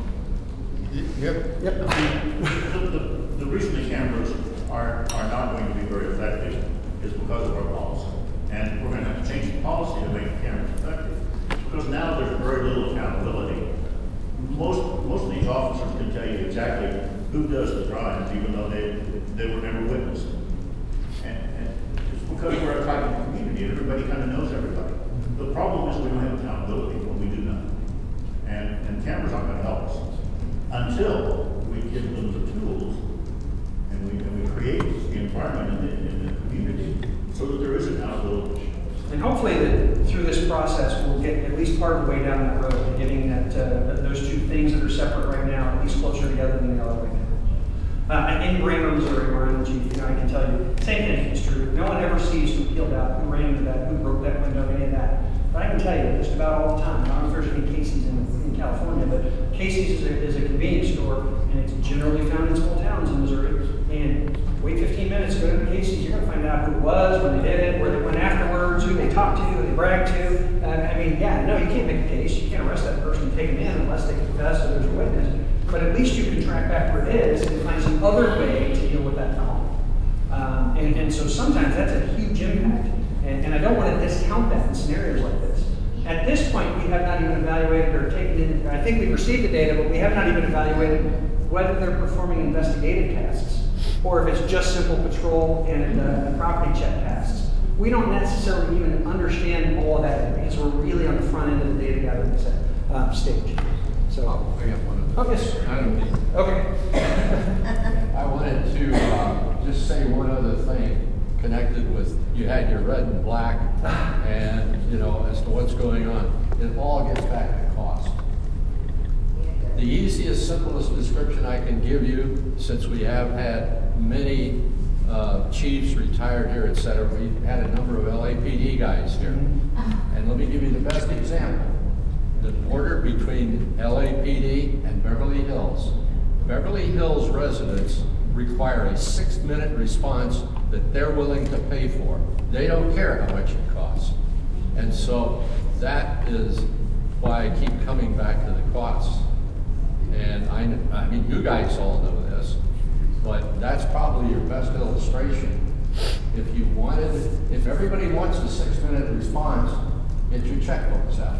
Yep. The reason the cameras are not going to be very effective is because of our policy. And we're going to have to change the policy to make the cameras effective. Because now there's very little accountability. Most of these officers can tell you exactly who does the crimes, even though they were never witnessed. And it's because we're a type of community, everybody kind of knows everybody. The problem is we don't have accountability when we do nothing. And cameras aren't going to help us until we give them the tools and we create the environment in the community so that there is accountability. And hopefully that through this process, we'll get at least part of the way down that road to getting those 2 things that are separate right now, at least closer together than they are right now. In Raymond, Missouri, where I'm the chief, I can tell you, same thing is true. No one ever sees who peeled out, who ran into that, who broke that window, any of that. But I can tell you just about all the time, I don't know if there's any Casey's in California, but Casey's is a convenience store, and it's generally found in small towns in Missouri. And wait 15 minutes, go to Casey's, you're going to find out who it was, when they did it, where they went afterwards, who they talked to, who they bragged to. You can't make a case. You can't arrest that person and take them in unless they confess or there's a witness. But at least you can track back where it is and find some other way to deal with that felony. And so sometimes that's a huge impact. And I don't want to discount that in scenarios like this. At this point, we have not even evaluated or taken in, I think we've received the data, but we have not even evaluated whether they're performing investigative tasks or if it's just simple patrol and property check tasks. We don't necessarily even understand all of that because we're really on the front end of the data gathering stage. So, yes. Okay. I wanted to just say one other thing connected with, you had your red and black and, as to what's going on. It all gets back to cost. The easiest, simplest description I can give you, since we have had many chiefs retired here, etc., we've had a number of LAPD guys here. And let me give you the best example. The border between LAPD and Beverly Hills. Beverly Hills residents require a 6-minute response that they're willing to pay for. They don't care how much it costs. And so that is why I keep coming back to the costs. And I mean, you guys all know this, but that's probably your best illustration. If everybody wants a 6-minute response, get your checkbooks out.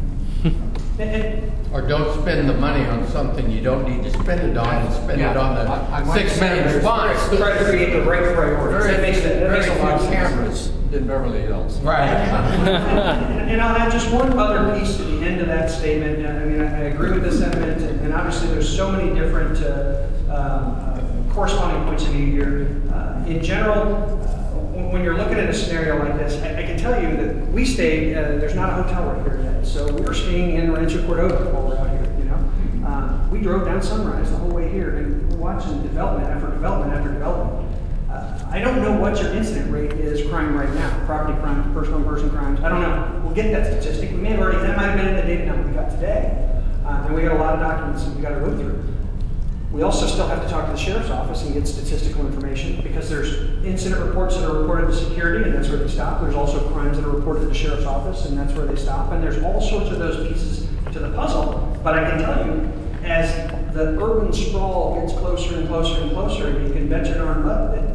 Or don't spend the money on something you don't need to spend it on, and spend it on the 6-minute response. Try to create the right priorities. That makes a lot of sense. Cameras in Beverly Hills. Right. And I'll add just one other piece to the end of that statement. I agree with the sentiment, and obviously there's so many different corresponding points of view here. In general, when you're looking at a scenario like this, I can tell you that we stayed, there's not a hotel right here yet, so we were staying in Rancho Cordova while we're out here, We drove down Sunrise the whole way here, and we're watching development after development after development. I don't know what your incident rate is crime right now, property crimes, person-on-person crimes, I don't know. We'll get that statistic. We may have already, that might have been in the data number we got today. And we got a lot of documents that we got to go through. We also still have to talk to the sheriff's office and get statistical information because there's incident reports that are reported to security and that's where they stop. There's also crimes that are reported to the sheriff's office and that's where they stop. And there's all sorts of those pieces to the puzzle. But I can tell you, as the urban sprawl gets closer and closer and closer, you can bet your darn butt that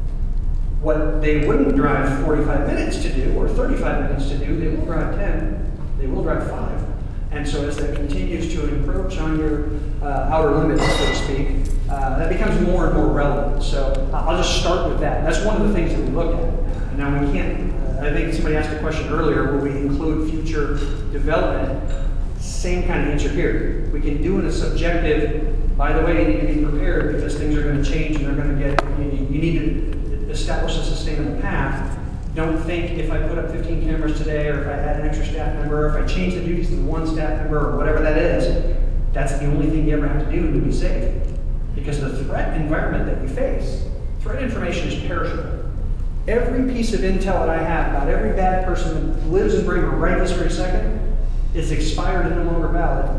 what they wouldn't drive 45 minutes to do or 35 minutes to do, they will drive 10, they will drive 5. And so as that continues to encroach on your outer limits, so to speak, that becomes more and more relevant. So I'll just start with that. That's one of the things that we look at. Now we can't, I think somebody asked a question earlier, will we include future development? Same kind of answer here. We can do in a subjective, by the way, you need to be prepared because things are going to change and they're going to get, you need to establish a sustainable path. Don't think if I put up 15 cameras today or if I add an extra staff member or if I change the duties to one staff member or whatever that is, that's the only thing you ever have to do to be safe. Because the threat environment that we face, threat information is perishable. Every piece of intel that I have about every bad person that lives in Braemar right this very second is expired and no longer valid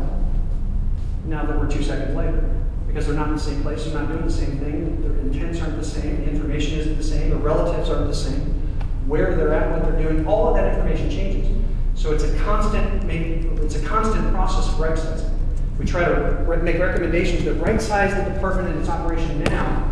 now that we're 2 seconds later. Because they're not in the same place, they're not doing the same thing, their intents aren't the same, the information isn't the same, the relatives aren't the same. Where they're at, what they're doing, all of that information changes. So it's a constant process of right sizing. We try to make recommendations that right size the department and its operation now.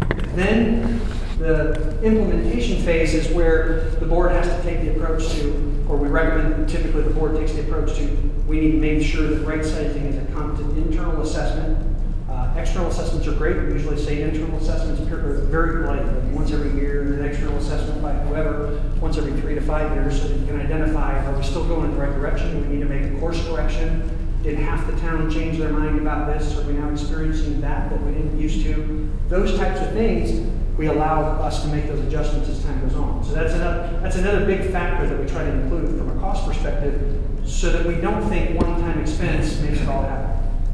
Then the implementation phase is where the board has to take the approach to, or we recommend typically the board takes the approach to, we need to make sure that right sizing is a constant internal assessment. External assessments are great. We usually say internal assessments are very polite, once every year, and an external assessment by whoever, once every 3 to 5 years, so that you can identify, are we still going in the right direction? Do we need to make a course correction? Did half the town change their mind about this? Are we now experiencing that we didn't used to? Those types of things, we allow us to make those adjustments as time goes on. So that's another big factor that we try to include from a cost perspective, so that we don't think one-time expense makes it all happen.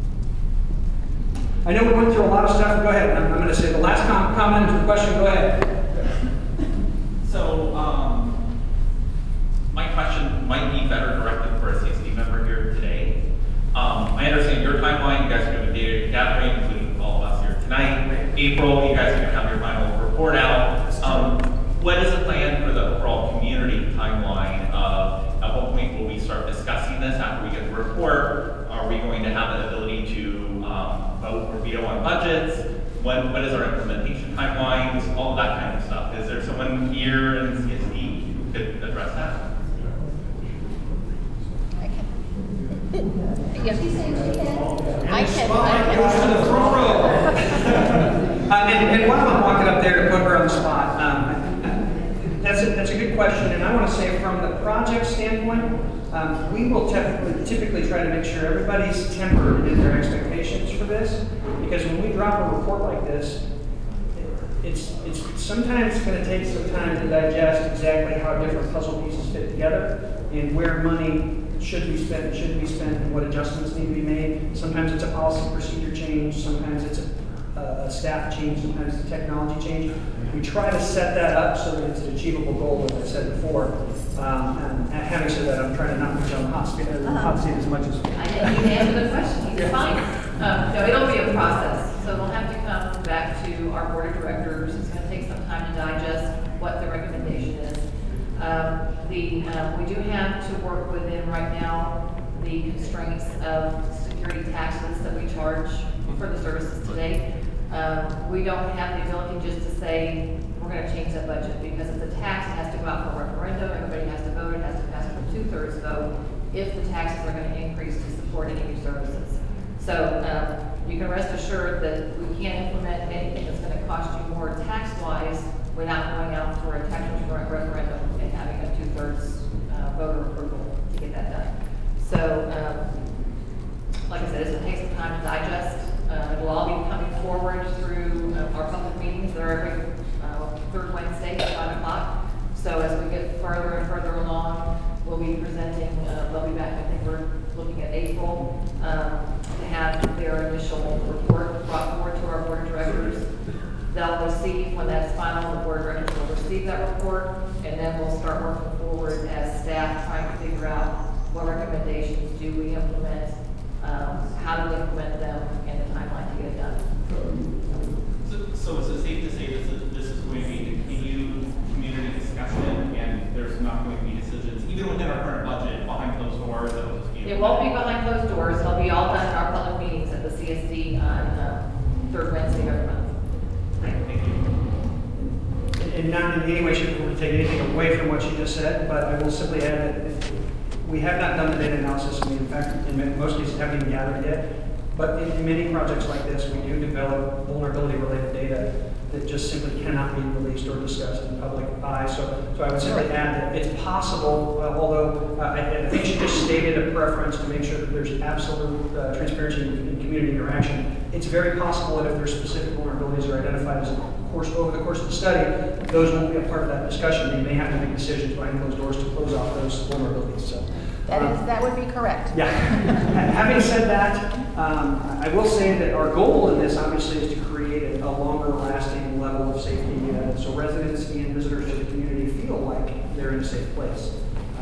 I know we went through a lot of stuff. Go ahead. I'm going to say the last comment or question. Go ahead. So, my question might be better directed for a CSD member here today. I understand your timeline. You guys are doing data gathering, including all of us here tonight. April, you guys are going to have your final report out. What is the plan for the overall community timeline? At what point will we start discussing this after we get the report? Are we going to have the ability to vote or veto on budgets? What is our implementation timelines? All of that kind of stuff. Is there someone here in CSD who could address that? I can. And while I'm walking up there to put her on the spot, that's a good question. And I want to say from the project standpoint, we will typically try to make sure everybody's tempered in their expectations for this, because when we drop a report like this, it's sometimes going to take some time to digest exactly how different puzzle pieces fit together and where money should be spent and shouldn't be spent and what adjustments need to be made. Sometimes it's a policy procedure change, sometimes it's a staff change, sometimes it's a technology change. We try to set that up so that it's an achievable goal, as I said before. And having said that, I'm trying to not put you on the hot seat as much as... I didn't need to answer the question. You're fine. No, it'll be a process. So they'll have to come back to our board of directors. It's going to take some time to digest what the recommendation is. We do have to work within right now the constraints of security taxes that we charge for the services today. We don't have the ability just to say we're going to change that budget, because it's a tax, it has to go out for a referendum, everybody has to vote, it has to pass with a 2/3 vote if the taxes are going to increase to support any new services. So you can rest assured that we can't implement anything that's going to cost you more tax-wise without going out for a tax referendum and having a 2/3 voter approval to get that done. So, like I said, it's going to take some time to digest. It'll all be coming forward through our public meetings. They're every third Wednesday at 5 o'clock. So as we get further and further along, we'll be presenting, they'll be back, I think we're looking at April, to have their initial report brought forward to our board of directors. They'll receive, when that's final, the board of directors will receive that report, and then we'll start working forward as staff trying to figure out what recommendations do we implement, how do we implement them, and the timeline to get it done. So is it safe to say this is going to be a continued community discussion, and there's not going to be decisions, even within our current budget, behind closed doors? It won't be behind closed doors. It'll be all done in our public meetings at the CSD on third Wednesday of every month. Thank you. And not in any way should we take anything away from what you just said, but I will simply add that we have not done the data analysis. We, in fact, in most cases, haven't even gathered it. But in many projects like this, we do develop vulnerability-related data that just simply cannot be released or discussed in public eye. So I would simply add that it's possible, although I think she just stated a preference to make sure that there's absolute transparency in community interaction. It's very possible that if there's specific vulnerabilities are identified as over the course of the study, those won't be a part of that discussion. They may have to make decisions behind closed doors to close off those vulnerabilities. So that would be correct. Yeah. Having said that, I will say that our goal in this obviously is to create a longer lasting level of safety so residents and visitors to the community feel like they're in a safe place.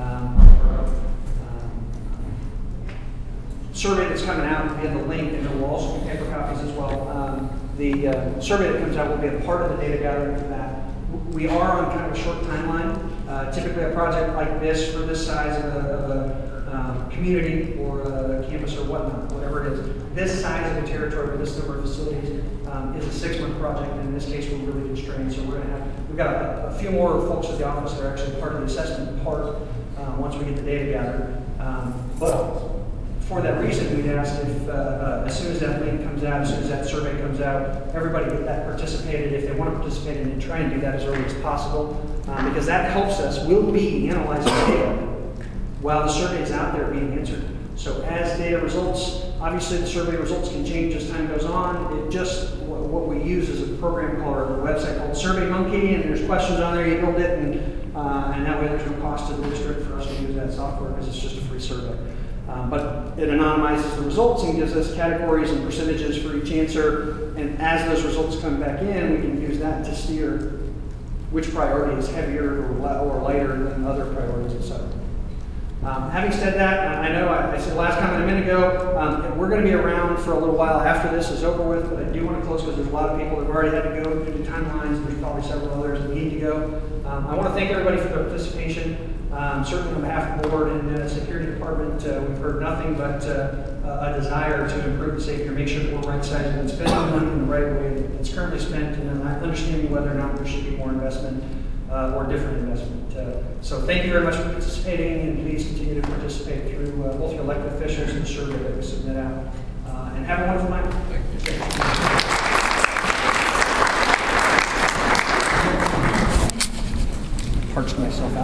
Survey that's coming out will be in the link, and there will also be paper copies as well. The survey that comes out will be a part of the data gathering for that. We are on kind of a short timeline. Typically, a project like this, for this size of a community or a campus or whatnot, whatever it is, this size of a territory with this number of facilities is a 6-month project. And in this case, we're really constrained. So we've got a few more folks at the office that are actually part of the assessment part once we get the data gathered. But for that reason, we'd asked if, as soon as that link comes out, as soon as that survey comes out, everybody get that participated. If they want to participate in it, try and do that as early as possible, because that helps us. We'll be analyzing data while the survey is out there being answered. So as data results, obviously the survey results can change as time goes on. It just, what we use is a program called, or a website called SurveyMonkey, and there's questions on there, you build it, and that way there's no cost to the district for us to use that software because it's just a free survey. But it anonymizes the results and gives us categories and percentages for each answer. And as those results come back in, we can use that to steer which priority is heavier or lighter than other priorities, etc. Having said that, I know I said last comment a minute ago, we're going to be around for a little while after this is over with, but I do want to close because there's a lot of people that have already had to go due to timelines. There's probably several others that need to go. I want to thank everybody for their participation. Certainly on behalf of the board and the security department, we've heard nothing but a desire to improve the safety or make sure that we're right-sizing and spending the money in the right way that it's currently spent, and understanding whether or not there should be more investment or different investment. So thank you very much for participating, and please continue to participate through both your elected officials and the survey that we submit out. And have a wonderful night. Thank you. Parched myself out.